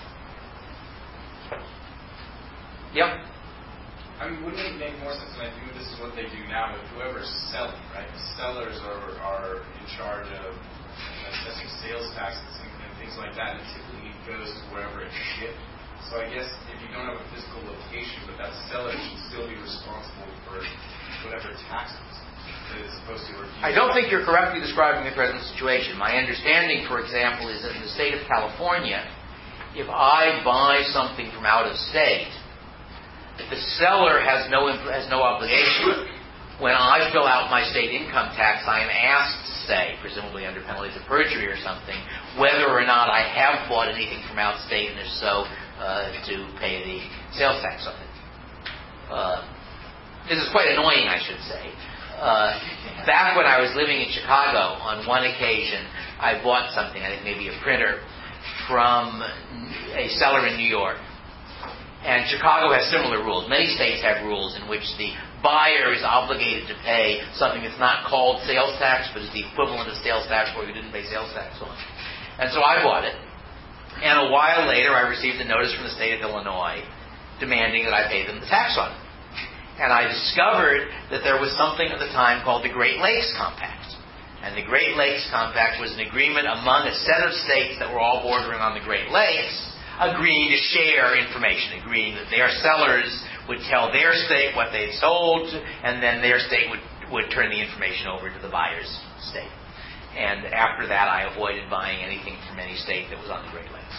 Yep.
Wouldn't it make more sense, and I think this is what they do now with whoever's selling, right? The sellers are in charge of assessing sales taxes and things like that, and typically it goes to wherever it's shipped. So I guess if you don't have a physical location, but that seller should still be responsible for whatever taxes that is supposed to review.
I don't think you're correctly describing the present situation. My understanding, for example, is that in the state of California, if I buy something from out of state, the seller has no obligation when I fill out my state income tax, I am asked to say, presumably under penalties of perjury or something, whether or not I have bought anything from out state, and if so, to pay the sales tax on it. This is quite annoying, I should say. Back when I was living in Chicago, on one occasion, I bought something, I think maybe a printer, from a seller in New York. And Chicago has similar rules. Many states have rules in which the buyer is obligated to pay something that's not called sales tax, but is the equivalent of sales tax where you didn't pay sales tax on. And so I bought it. And a while later, I received a notice from the state of Illinois demanding that I pay them the tax on it. And I discovered that there was something at the time called the Great Lakes Compact. And the Great Lakes Compact was an agreement among a set of states that were all bordering on the Great Lakes, agreeing to share information, agreeing that their sellers would tell their state what they'd sold, and then their state would turn the information over to the buyer's state. And after that, I avoided buying anything from any state that was on the Great Lakes.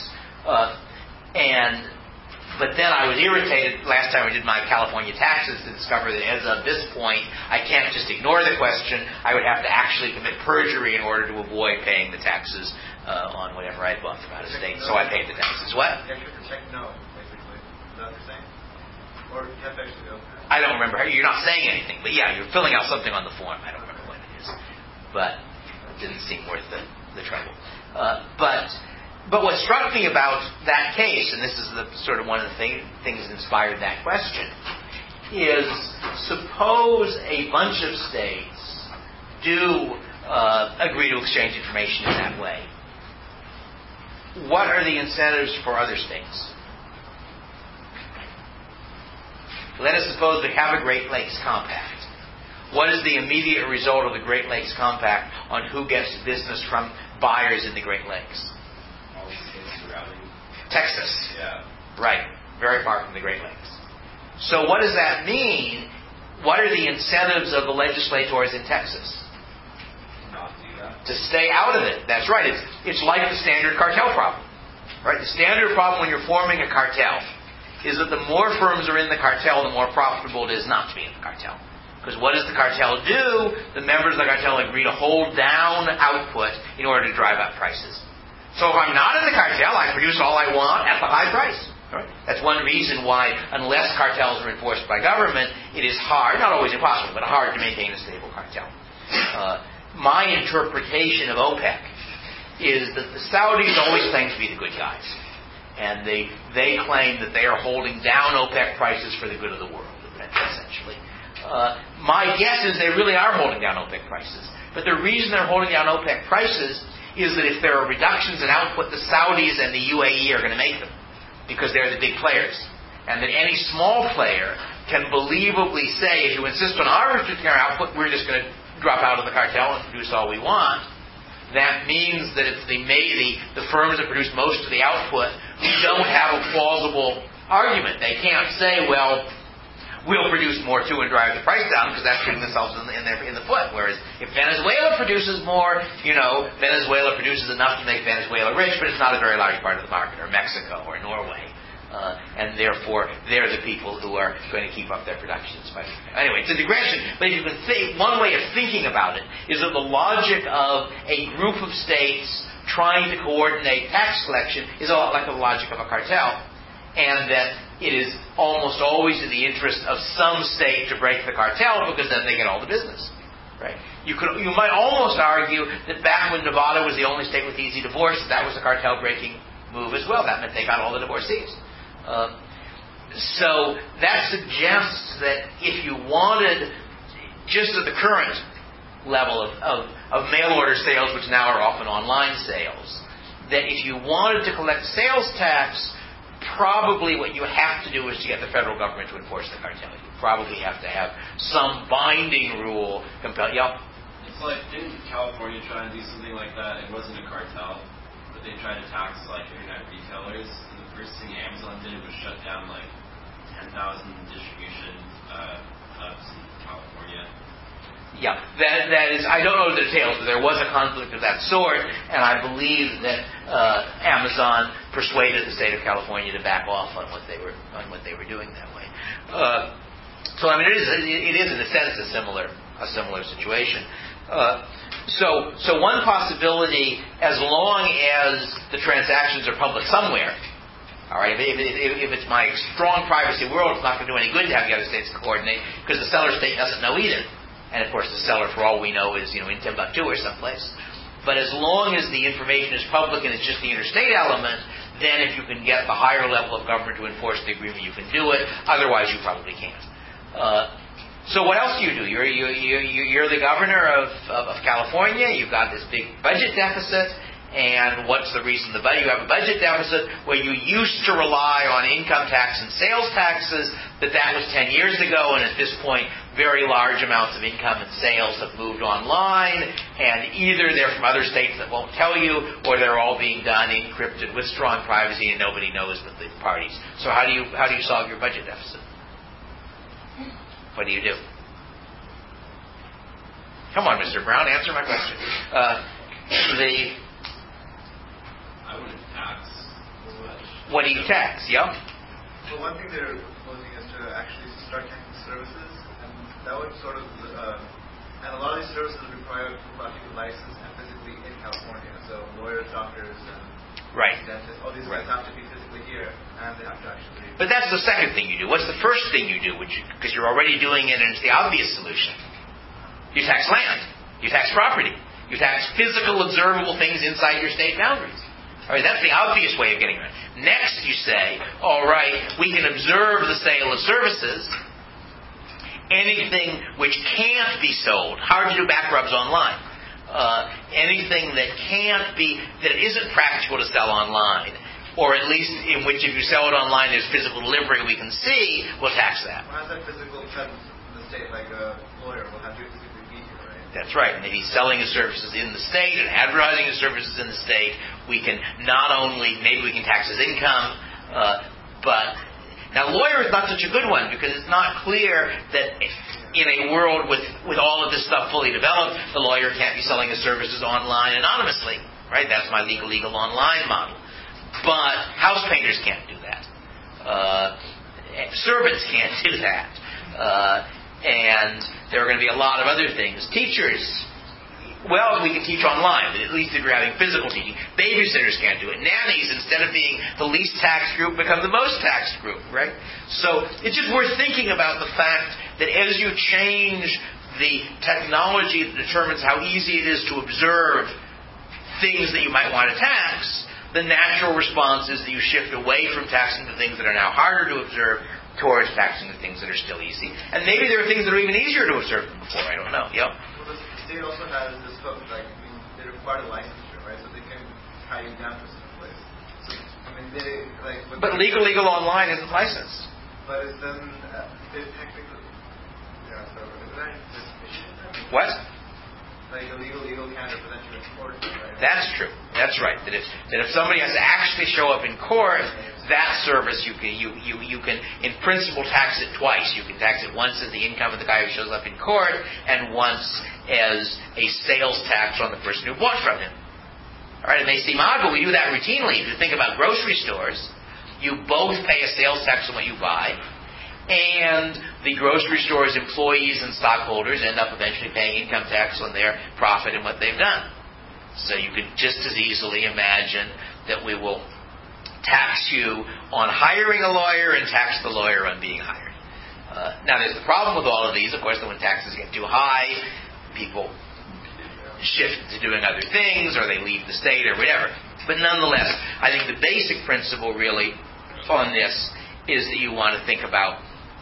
But then I was irritated last time I did my California taxes to discover that as of this point, I can't just ignore the question. I would have to actually commit perjury in order to avoid paying the taxes on whatever I bought from out of state. So I paid the taxes. What?
You have to check no, basically. Is that what you're saying? Or you have to actually go.
I don't remember. You're not saying anything. But yeah, you're filling out something on the form. I don't remember what it is. But it didn't seem worth the trouble. But what struck me about that case, and this is the sort of one of the things that inspired that question, is suppose a bunch of states do agree to exchange information in that way. What are the incentives for other states? Let us suppose we have a Great Lakes Compact. What is the immediate result of the Great Lakes Compact on who gets business from buyers in the Great Lakes? Texas.
Yeah.
Right. Very far from the Great Lakes. So what does that mean? What are the incentives of the legislators in Texas?
Not do that.
To stay out of it. That's right. It's like the standard cartel problem. Right? The standard problem when you're forming a cartel is that the more firms are in the cartel, the more profitable it is not to be in the cartel. Because what does the cartel do? The members of the cartel agree to hold down output in order to drive up prices. So if I'm not in the cartel, I produce all I want at the high price. Right? That's one reason why, unless cartels are enforced by government, it is hard, not always impossible, but hard to maintain a stable cartel. My interpretation of OPEC is that the Saudis always claim to be the good guys. And they claim that they are holding down OPEC prices for the good of the world, essentially. My guess is they really are holding down OPEC prices. But the reason they're holding down OPEC prices is that if there are reductions in output, the Saudis and the UAE are going to make them because they're the big players. And that any small player can believably say, if you insist on our reducing our output, we're just going to drop out of the cartel and produce all we want. That means that it's the firms that produce most of the output who don't have a plausible argument. They can't say, well, we'll produce more too and drive the price down because that's shooting themselves in the foot. Whereas if Venezuela produces more, Venezuela produces enough to make Venezuela rich, but it's not a very large part of the market, or Mexico, or Norway. And therefore, they're the people who are going to keep up their productions. Anyway, it's a digression, but if you can think, one way of thinking about it is that the logic of a group of states trying to coordinate tax collection is a lot like the logic of a cartel, and that it is almost always in the interest of some state to break the cartel because then they get all the business. Right? You might almost argue that back when Nevada was the only state with easy divorce, that was a cartel breaking move as well. That meant they got all the divorcees. So that suggests that if you wanted, just at the current level of mail order sales, which now are often online sales, that if you wanted to collect sales tax, probably what you have to do is to get the federal government to enforce the cartel. You probably have to have some binding rule compel. Yeah.
It's like, didn't California try and do something like that? It wasn't a cartel, but they tried to tax like internet retailers. And the first thing Amazon did was shut down like 10,000 distribution hubs in California.
Yeah, that is. I don't know the details, but there was a conflict of that sort, and I believe that Amazon persuaded the state of California to back off on what they were doing that way. So I mean, it is in a sense a similar situation. So one possibility, as long as the transactions are public somewhere, all right. If it's my strong privacy world, it's not going to do any good to have the other states coordinate because the seller state doesn't know either. And of course, the seller, for all we know, is in Timbuktu or someplace. But as long as the information is public and it's just the interstate element, then if you can get the higher level of government to enforce the agreement, you can do it. Otherwise, you probably can't. So what else do? You're the governor of California. You've got this big budget deficit. And what's the reason you have a budget deficit? Well, you used to rely on income tax and sales taxes, but that was 10 years ago, and at this point, very large amounts of income and sales have moved online, and either they're from other states that won't tell you, or they're all being done encrypted with strong privacy, and nobody knows but the parties. So how do you solve your budget deficit? What do you do? Come on, Mr. Brown, answer my question.
I wouldn't tax.
What do you tax? Yep.
So one thing they're proposing is to actually start taxing services, and that would sort of, and a lot of these services would require people to license and physically in California. So lawyers, doctors, and dentists, all these guys have to be physically here, and they have to actually.
But that's the second thing you do. What's the first thing you do? Because you're already doing it, and it's the obvious solution. You tax land. You tax property. You tax physical, observable things inside your state boundaries. All right, that's the obvious way of getting around. Next, you say, all right, we can observe the sale of services. Anything which can't be sold. Hard to do back rubs online. Anything that isn't practical to sell online, or at least in which if you sell it online, there's physical delivery we can see, we'll tax that.
Well, how's that physical presence in the state? Like a lawyer will have to physically be here, right?
That's right. And if he's selling his services in the state and advertising his services in the state, we can maybe we can tax his income, but now lawyer is not such a good one because it's not clear that in a world with all of this stuff fully developed, the lawyer can't be selling his services online anonymously, right? That's my legal online model. But house painters can't do that. Servants can't do that. And there are going to be a lot of other things. Teachers, well, we can teach online, but at least if you're having physical teaching. Babysitters can't do it. Nannies, instead of being the least taxed group, become the most taxed group, right? So it's just worth thinking about the fact that as you change the technology that determines how easy it is to observe things that you might want to tax, the natural response is that you shift away from taxing the things that are now harder to observe towards taxing the things that are still easy. And maybe there are things that are even easier to observe than before. I don't know. Yep.
Well, the state also has this hook, they require a licensure, right? So they can tie you down to some place. So,
but legal online isn't licensed.
But it's then, they technically, so isn't that issue?
What?
Like a legal can't represent you in court, right?
That's true. That's right. That if somebody has to actually show up in court, that service you can in principle tax it twice. You can tax it once as the income of the guy who shows up in court, and once as a sales tax on the person who bought from him. All right, it may seem odd, but we do that routinely. If you think about grocery stores, you both pay a sales tax on what you buy, and the grocery store's employees and stockholders end up eventually paying income tax on their profit and what they've done. So you could just as easily imagine that we will tax you on hiring a lawyer and tax the lawyer on being hired. Now there's the problem with all of these, of course, that when taxes get too high, people shift to doing other things, or they leave the state, or whatever. But nonetheless, I think the basic principle really on this is that you want to think about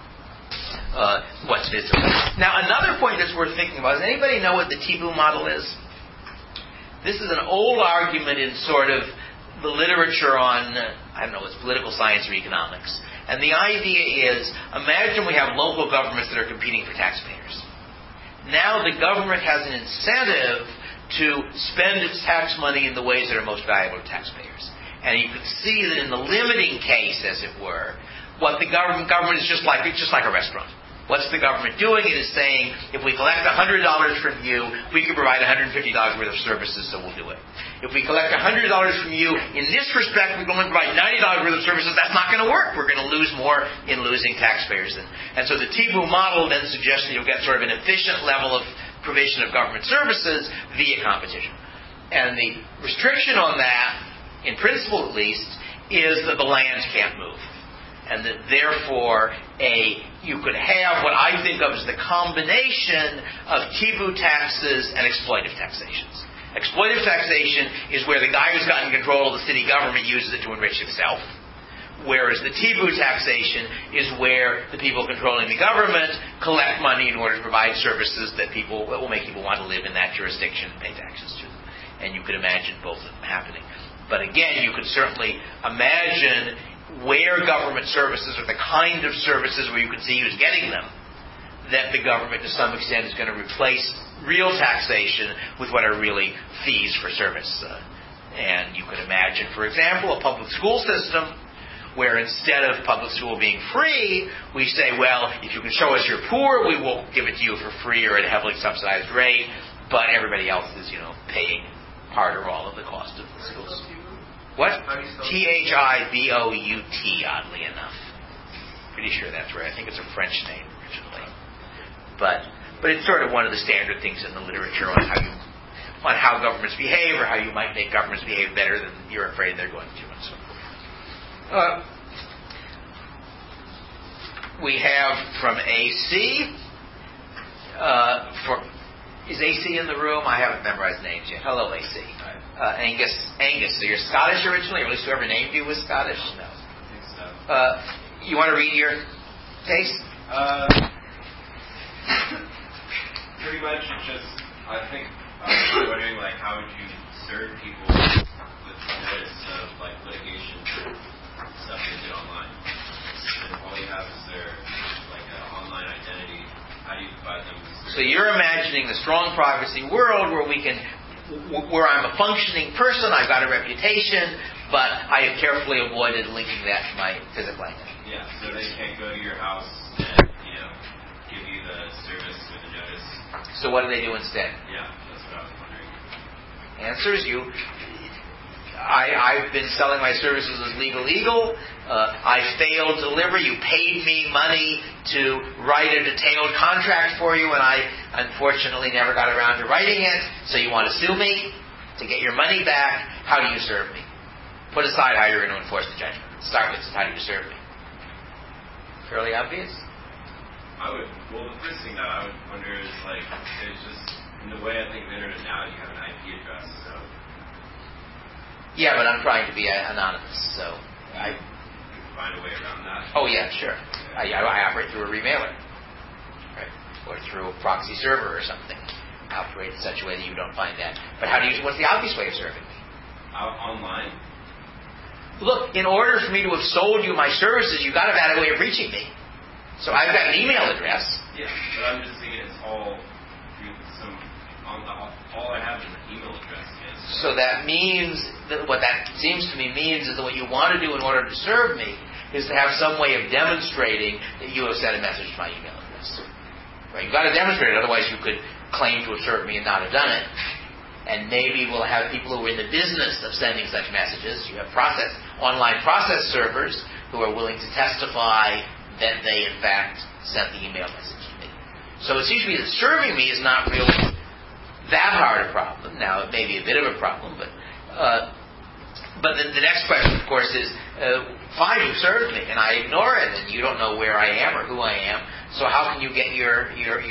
what's visible. Now another point that's worth thinking about, does anybody know what the Tibu model is? This is an old argument in sort of the literature on, I don't know, it's political science or economics. And the idea is, imagine we have local governments that are competing for taxpayers. Now the government has an incentive to spend its tax money in the ways that are most valuable to taxpayers. And you can see that in the limiting case, as it were, what the government is just like a restaurant. What's the government doing? It is saying, if we collect $100 from you, we can provide $150 worth of services, so we'll do it. If we collect $100 from you, in this respect, we're going to provide $90 worth of services. That's not going to work. We're going to lose more in losing taxpayers. And so the TIBU model then suggests that you'll get sort of an efficient level of provision of government services via competition. And the restriction on that, in principle at least, is that the land can't move. And that therefore you could have what I think of as the combination of TIBU taxes and exploitive taxations. Exploitive taxation is where the guy who's gotten control of the city government uses it to enrich himself. Whereas the TIBU taxation is where the people controlling the government collect money in order to provide services that will make people want to live in that jurisdiction and pay taxes to them. And you could imagine both of them happening. But again, you could certainly imagine where government services are the kind of services where you can see who's getting them, that the government to some extent is going to replace real taxation with what are really fees for service. And you could imagine, for example, a public school system where instead of public school being free, we say, well, if you can show us you're poor, we will give it to you for free or at a heavily subsidized rate, but everybody else is, paying part or all of the cost of the schools. What? THIBOUT, oddly enough. Pretty sure that's right. I think it's a French name originally. But it's sort of one of the standard things in the literature on how governments behave or how you might make governments behave better than you're afraid they're going to, and so forth. We have from AC. Is AC in the room? I haven't memorized names yet. Hello, AC. Angus. So you're Scottish originally, or at least whoever named you was Scottish? No.
I think so.
You want to read your case?
Pretty much it's just, I think, I was wondering, how would you serve people with notice of, litigation for stuff they did online? And all you have is their, an online identity. How do you provide them with
So you're imagining the strong privacy world where I'm a functioning person, I've got a reputation, but I have carefully avoided linking that to my physical identity.
Yeah, so they can't go to your house and, give you the service with a notice.
So what do they do instead?
Yeah, that's what I was wondering.
Answer is I've been selling my services as legal. I failed to deliver. You paid me money to write a detailed contract for you, and I unfortunately never got around to writing it. So you want to sue me to get your money back? How do you serve me? Put aside how you're going to enforce the judgment. Start with how do you serve me? Fairly obvious.
The first thing that I would wonder is, it's just, in the way I think of the internet now, you have an IP address, so.
Yeah, but I'm trying to be anonymous, so I
find a way around that.
Oh, yeah, sure. I operate through a remailer, right? Or through a proxy server or something. I operate in such a way that you don't find that. But what's the obvious way of serving me?
Online?
Look, in order for me to have sold you my services, you've got to have had a way of reaching me. So I've got an email address.
Yeah, but I'm just thinking it's all through all I have is an email address.
So that means that what that seems to me means is that what you want to do in order to serve me is to have some way of demonstrating that you have sent a message to my email address. Right? You've got to demonstrate it, otherwise you could claim to have served me and not have done it. And maybe we'll have people who are in the business of sending such messages. You have online process servers who are willing to testify that they, in fact, sent the email message to me. So it seems to me that serving me is not really that hard a problem. Now, it may be a bit of a problem, but then the next question, of course, is, fine, you served me, and I ignore it, and you don't know where I am or who I am, so how can you get your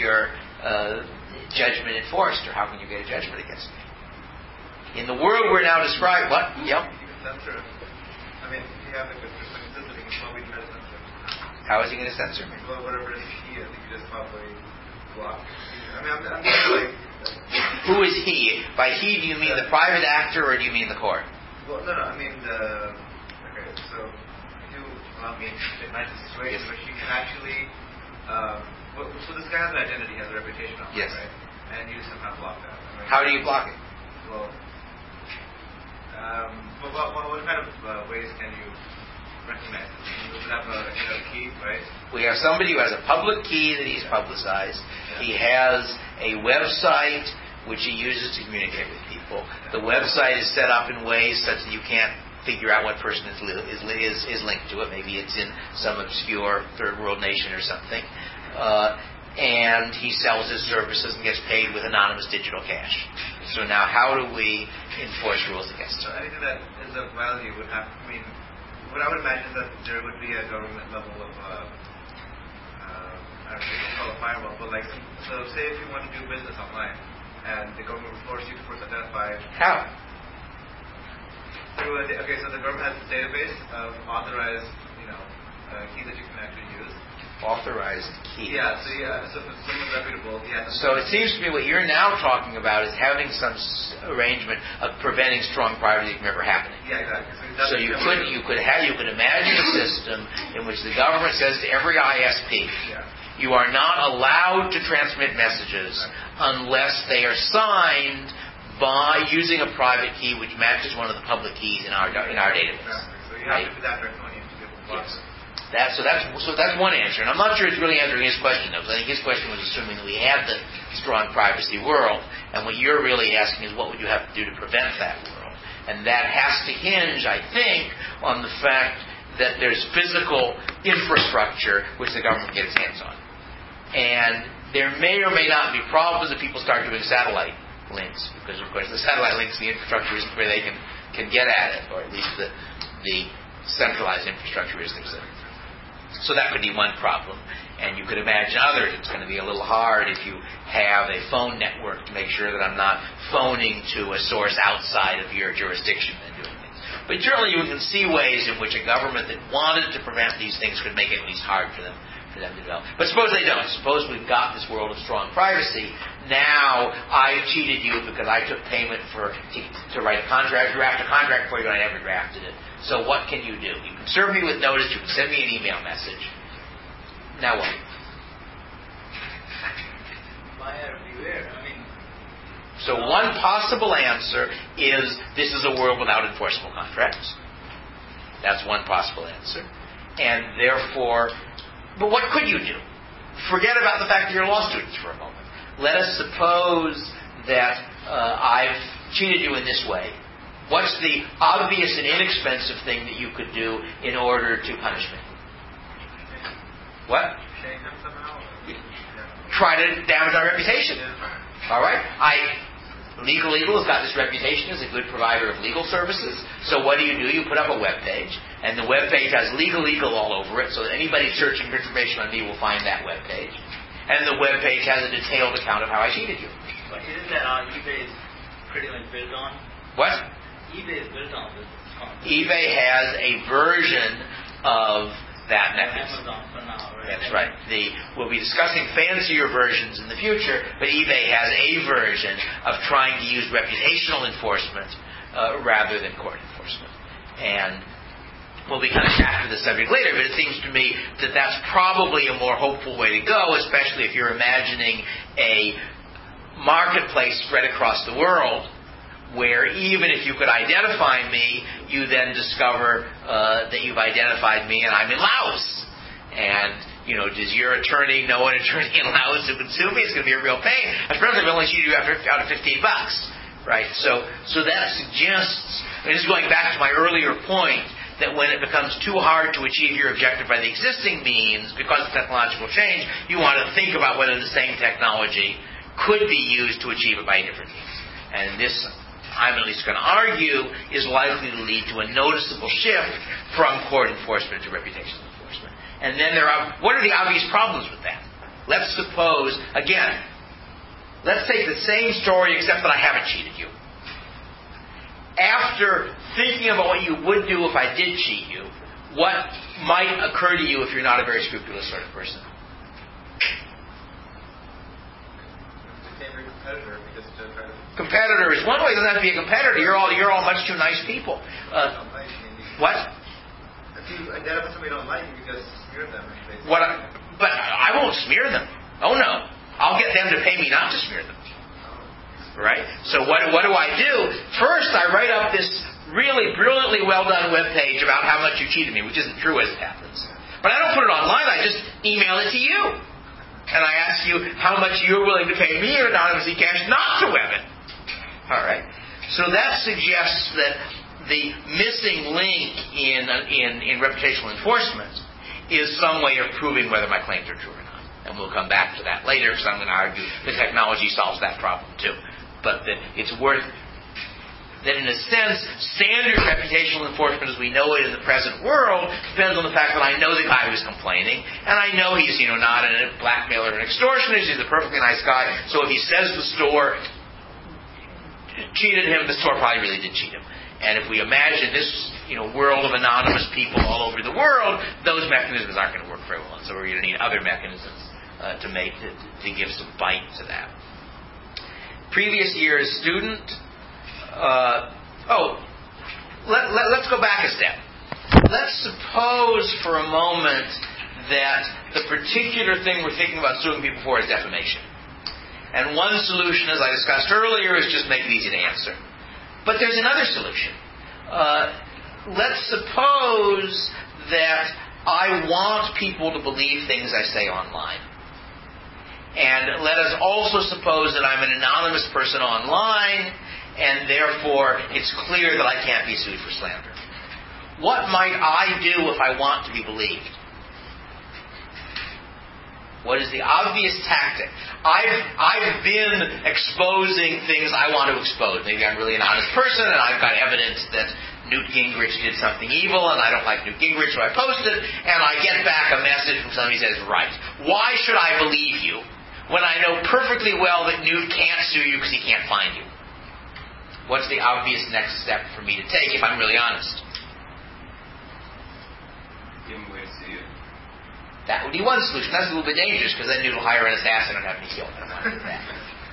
judgment enforced, or how can you get a judgment against me? In the world we're now describing, what? Yep.
You can censor it. I mean, if you have a good system, you can probably try to censor it.
How is he going to censor me?
Well, whatever is he, I think you just probably block. I mean, I'm just
Who is he? By he, do you mean the private actor, or do you mean the court?
Well, no, I mean okay, so you allow me to imagine a situation where she can actually, so this guy has an identity, has a reputation on it,
yes.
Right? And you somehow block that. Right?
How do you block it?
Well, what kind of ways can you recognize it? Does it have a key, right?
We have somebody who has a public key that he's publicized. Yeah. He has a website which he uses to communicate with people. people. The website is set up in ways such that you can't figure out what person is linked to it. Maybe it's in some obscure third world nation or something. And he sells his services and gets paid with anonymous digital cash. So now how do we enforce rules against it?
So anything that is of value would have, what I would imagine is that there would be a government level of, I don't know, you can call it a firewall, but like, so say if you want to do business online, and the government would force you to first identify.
How?
Okay, so the government has a database of authorized, keys that you can actually use.
Authorized keys.
So if it's someone reputable,
So it seems to me what you're now talking about is having some arrangement of preventing strong privacy from ever happening.
Yeah, exactly.
So you could imagine a system in which the government says to every ISP, you are not allowed to transmit messages unless they are signed by using a private key which matches one of the public keys in our database.
Exactly. So you have to be that draconian to be able to block it.
So that's one answer, and I'm not sure it's really answering his question though, because I think his question was assuming that we had the strong privacy world, and what you're really asking is what would you have to do to prevent that world, and that has to hinge, I think, on the fact that there's physical infrastructure which the government can get its hands on, and there may or may not be problems if people start doing satellite links, because of course the satellite links, the infrastructure isn't where they can get at it, or at least the centralized infrastructure isn't there. So that could be one problem. And you could imagine others. It's going to be a little hard if you have a phone network to make sure that I'm not phoning to a source outside of your jurisdiction and doing things. But generally you can see ways in which a government that wanted to prevent these things could make it at least hard for them to develop. But suppose they don't. Suppose we've got this world of strong privacy. Now I cheated you because I took payment to write a contract, draft a contract for you, and I never drafted it. So what can you do? You can serve me with notice. You can send me an email message. Now what?
Buyer beware.
So one possible answer is this is a world without enforceable contracts. That's one possible answer. And therefore, but what could you do? Forget about the fact that you're law students for a moment. Let us suppose that I've cheated you in this way. What's the obvious and inexpensive thing that you could do in order to punish me? What?
Shame them somehow?
Try to damage our reputation. All right? Legal has got this reputation as a good provider of legal services. So what do? You put up a web page, and the web page has legal all over it, so that anybody searching for information on me will find that web page. And the web page has a detailed account of how I cheated you.
But isn't that eBay is pretty much built on?
What?
eBay is built on this concept.
eBay has a version of that mechanism.
Amazon for now, right?
That's right. We'll be discussing fancier versions in the future, but eBay has a version of trying to use reputational enforcement rather than court enforcement. And we'll be coming back to the subject later, but it seems to me that that's probably a more hopeful way to go, especially if you're imagining a marketplace spread across the world where even if you could identify me, you then discover that you've identified me and I'm in Laos. And, does your attorney know an attorney in Laos who can sue me? It's going to be a real pain. Especially if I've only cheated you out of $15. Right? So that suggests, and this is going back to my earlier point, that when it becomes too hard to achieve your objective by the existing means, because of technological change, you want to think about whether the same technology could be used to achieve it by different means. And this, I'm at least going to argue, is likely to lead to a noticeable shift from court enforcement to reputational enforcement. And then what are the obvious problems with that? Let's suppose, again, let's take the same story except that I haven't cheated you. After thinking about what you would do if I did cheat you, what might occur to you if you're not a very scrupulous sort of person? Competitor is one way. It doesn't have to be a competitor. You're all much too nice people. What?
If you identify somebody you don't like, you just smear them.
But I won't smear them. Oh no. I'll get them to pay me not to smear them. Right? So what do I do? First, I write up this really brilliantly well done web page about how much you cheated me, which isn't true as it happens. But I don't put it online. I just email it to you. And I ask you how much you're willing to pay me in anonymous cash not to web it. All right. So that suggests that the missing link in reputational enforcement is some way of proving whether my claims are true or not. And we'll come back to that later, because I'm going to argue the technology solves that problem too. But that it's worth that, in a sense, standard reputational enforcement as we know it in the present world depends on the fact that I know the guy who's complaining, and I know he's not a blackmailer or an extortionist. He's a perfectly nice guy. So if he says the store cheated him, the store probably really did cheat him. And if we imagine this world of anonymous people all over the world, those mechanisms aren't going to work very well. And so we're going to need other mechanisms to give some bite to that. Previous year's student. Let's go back a step. Let's suppose for a moment that the particular thing we're thinking about suing people for is defamation. And one solution, as I discussed earlier, is just make it easy to answer. But there's another solution. Let's suppose that I want people to believe things I say online. And let us also suppose that I'm an anonymous person online, and therefore it's clear that I can't be sued for slander. What might I do if I want to be believed? What is the obvious tactic? I've been exposing things I want to expose. Maybe I'm really an honest person, and I've got evidence that Newt Gingrich did something evil, and I don't like Newt Gingrich, so I post it, and I get back a message from somebody who says, right, why should I believe you when I know perfectly well that Newt can't sue you because he can't find you? What's the obvious next step for me to take if I'm really honest?
Give him a way to see you.
That would be one solution. That's a little bit dangerous, because then Newt will hire an assassin and have me killed. I don't want to do that.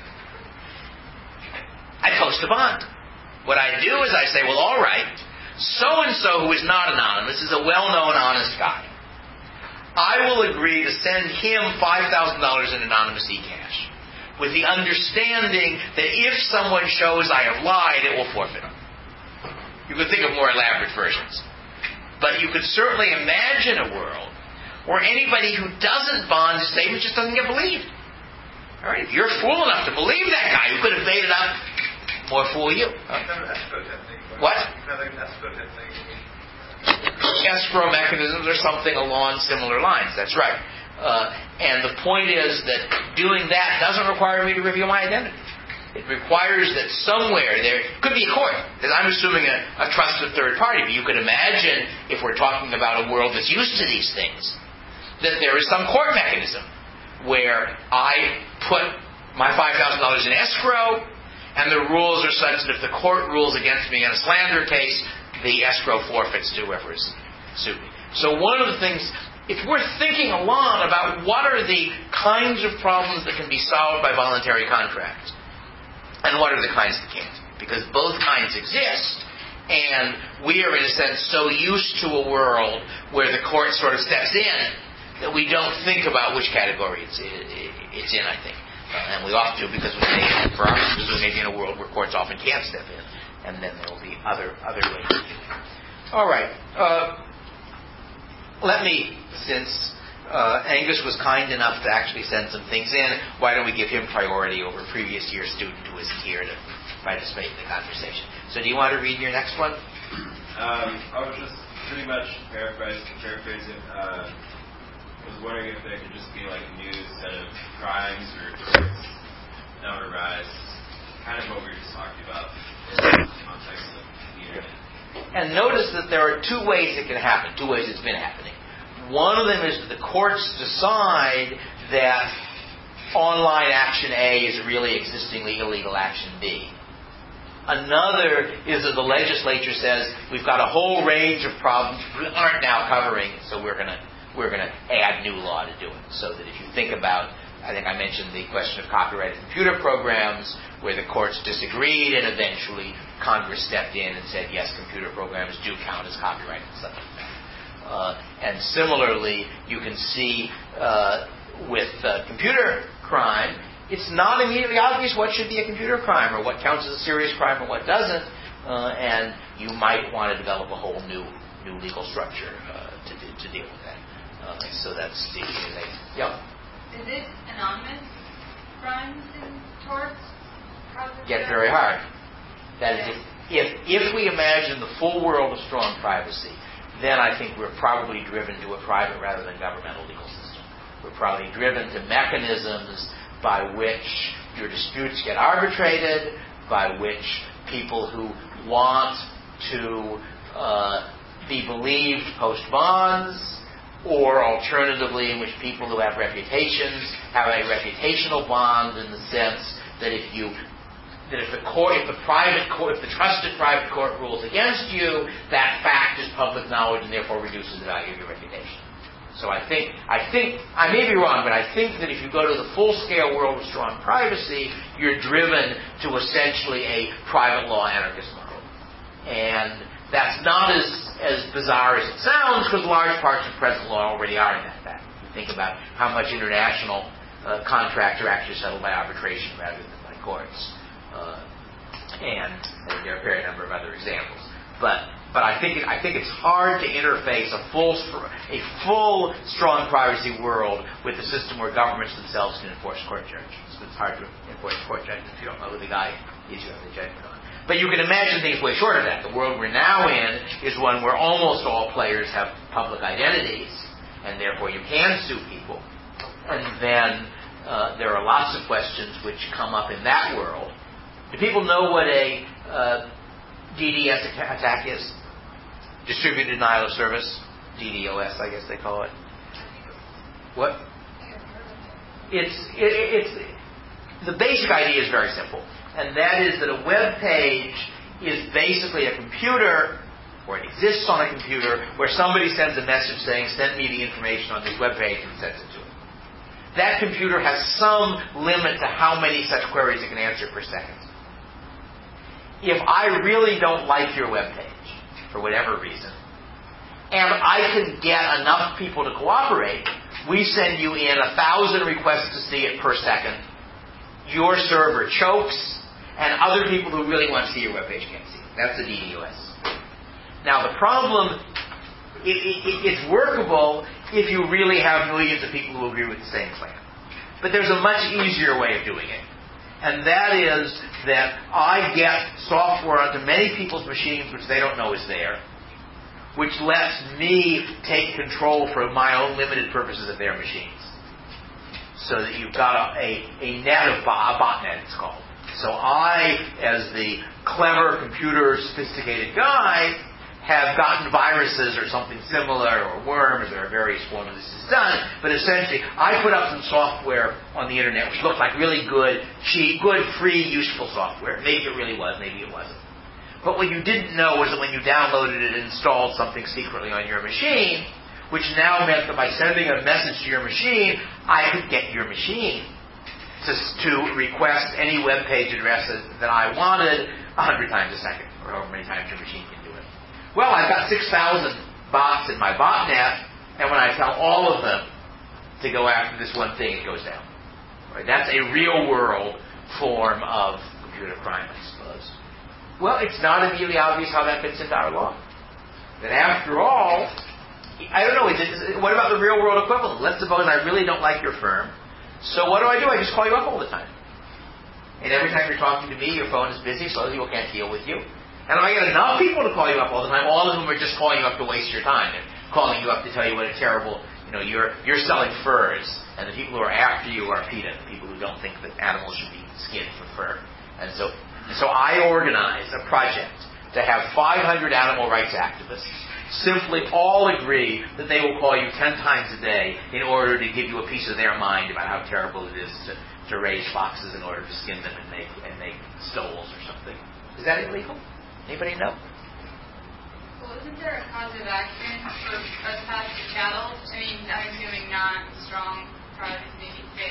I post a bond. What I do is I say, well, all right, so-and-so who is not anonymous is a well-known, honest guy. I will agree to send him $5,000 in anonymous e-cash, with the understanding that if someone shows I have lied, it will forfeit him. You could think of more elaborate versions. But you could certainly imagine a world where anybody who doesn't bond his statement just doesn't get believed. All right, if you're fool enough to believe that guy, who could have made it up, more fool you. What? Escrow mechanisms or something along similar lines. That's right. And the point is that doing that doesn't require me to reveal my identity. It requires that somewhere there could be a court, because I'm assuming a trusted third party. But you could imagine, if we're talking about a world that's used to these things, that there is some court mechanism where I put my $5,000 in escrow, and the rules are such that if the court rules against me in a slander case, the escrow forfeits to whoever is sued me. So one of the things, if we're thinking a lot about what are the kinds of problems that can be solved by voluntary contracts, and what are the kinds that can't, because both kinds exist, and we are, in a sense, so used to a world where the court sort of steps in that we don't think about which category it's in, I think. And we ought to, because for our purposes, we may be in a world where courts often can't step in, and then there will be other ways to do it. All right. Let me, since Angus was kind enough to actually send some things in, why don't we give him priority over a previous year student who isn't here to participate in the conversation. So do you want to read your next one?
I was just pretty much paraphrasing. I was wondering if there could just be like a new set of crimes or torts that would arise, kind of what we were just talking about in the context of the internet.
And notice that there are two ways it can happen, two ways it's been happening. One of them is that the courts decide that online action A is really existingly illegal action B. Another is that the legislature says we've got a whole range of problems we aren't now covering, so we're going to add new law to do it. So that if you think about, I think I mentioned the question of copyrighted computer programs, where the courts disagreed, and eventually Congress stepped in and said, yes, computer programs do count as copyrighted, stuff like that. And similarly, you can see with computer crime, it's not immediately obvious what should be a computer crime, or what counts as a serious crime and what doesn't, and you might want to develop a whole new legal structure to deal with that. So that's the yep.
Is it anonymous crimes and torts?
Get very hard. That is, if we imagine the full world of strong privacy, then I think we're probably driven to a private rather than governmental legal system. We're probably driven to mechanisms by which your disputes get arbitrated, by which people who want to be believed post bonds, or alternatively in which people who have reputations have a reputational bond in the sense that if the trusted private court rules against you, that fact is public knowledge and therefore reduces the value of your reputation. So I think I may be wrong, but I think that if you go to the full-scale world of strong privacy, you're driven to essentially a private law anarchist model. And that's not as bizarre as it sounds, because large parts of present law already are in that fact. You think about how much international contracts are actually settled by arbitration rather than by courts. And there are a fair number of other examples. But I think it's hard to interface a full strong privacy world with a system where governments themselves can enforce court judgments. It's hard to enforce court judgments if you don't know who the guy is you have the judgment on. But you can imagine things way short of that. The world we're now in is one where almost all players have public identities, and therefore you can sue people. And then there are lots of questions which come up in that world. Do people know what a DDoS attack is? Distributed denial of service? DDoS, I guess they call it. What? It's the basic idea is very simple. And that is that a web page is basically a computer, or it exists on a computer, where somebody sends a message saying, send me the information on this web page, and sends it to it. That computer has some limit to how many such queries it can answer per second. If I really don't like your web page, for whatever reason, and I can get enough people to cooperate, we send you in 1,000 requests to see it per second. Your server chokes, and other people who really want to see your webpage can't see it. That's the DDoS. Now, the problem, it's workable if you really have millions of people who agree with the same plan. But there's a much easier way of doing it. And that is that I get software onto many people's machines which they don't know is there, which lets me take control for my own limited purposes of their machines. So that you've got a net of a botnet, it's called. So I, as the clever computer sophisticated guy, have gotten viruses or something similar, or worms, or various forms this is done. But essentially, I put up some software on the internet which looked like really good, cheap, good, free, useful software. Maybe it really was, maybe it wasn't. But what you didn't know was that when you downloaded it and installed something secretly on your machine, which now meant that by sending a message to your machine, I could get your machine to request any web page address that I wanted 100 times a second, or however many times your machine can do it. Well, I've got 6,000 bots in my botnet, and when I tell all of them to go after this one thing, it goes down. Right? That's a real-world form of computer crime, I suppose. Well, it's not immediately obvious how that fits into our law. That after all, I don't know, what about the real-world equivalent? Let's suppose I really don't like your firm. So what do? I just call you up all the time. And every time you're talking to me, your phone is busy, so other people can't deal with you. And if I get enough people to call you up all the time, all of them are just calling you up to waste your time and calling you up to tell you what a terrible, you're selling furs, and the people who are after you are PETA, the people who don't think that animals should be skinned for fur. And so I organize a project to have 500 animal rights activists simply all agree that they will call you 10 times a day in order to give you a piece of their mind about how terrible it is to raise foxes in order to skin them and make stoles or something. Is that illegal? Anybody know?
Well, isn't there a cause of action for trespass to cattle? I mean, I'm assuming not strong privacy.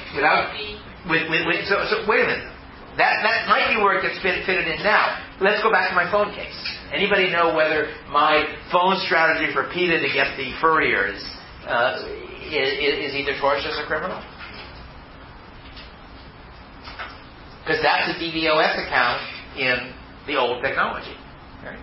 So wait a minute. That might be where it gets fitted in now. Let's go back to my phone case. Anybody know whether my phone strategy for PETA to get the furriers is either tortious or criminal? Because that's a DDoS account in the old technology. Right?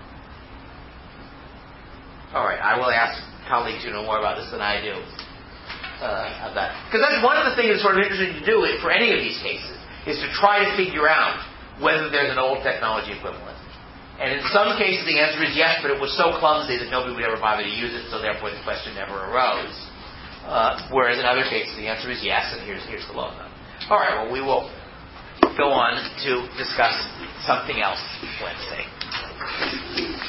All right, I will ask colleagues who know more about this than I do of that. Because that's one of the things that's sort of interesting to do for any of these cases, is to try to figure out whether there's an old technology equivalent. And in some cases the answer is yes, but it was so clumsy that nobody would ever bother to use it, so therefore the question never arose. Whereas in other cases the answer is yes, and here's the logo. All right, well, we will go on to discuss something else Wednesday.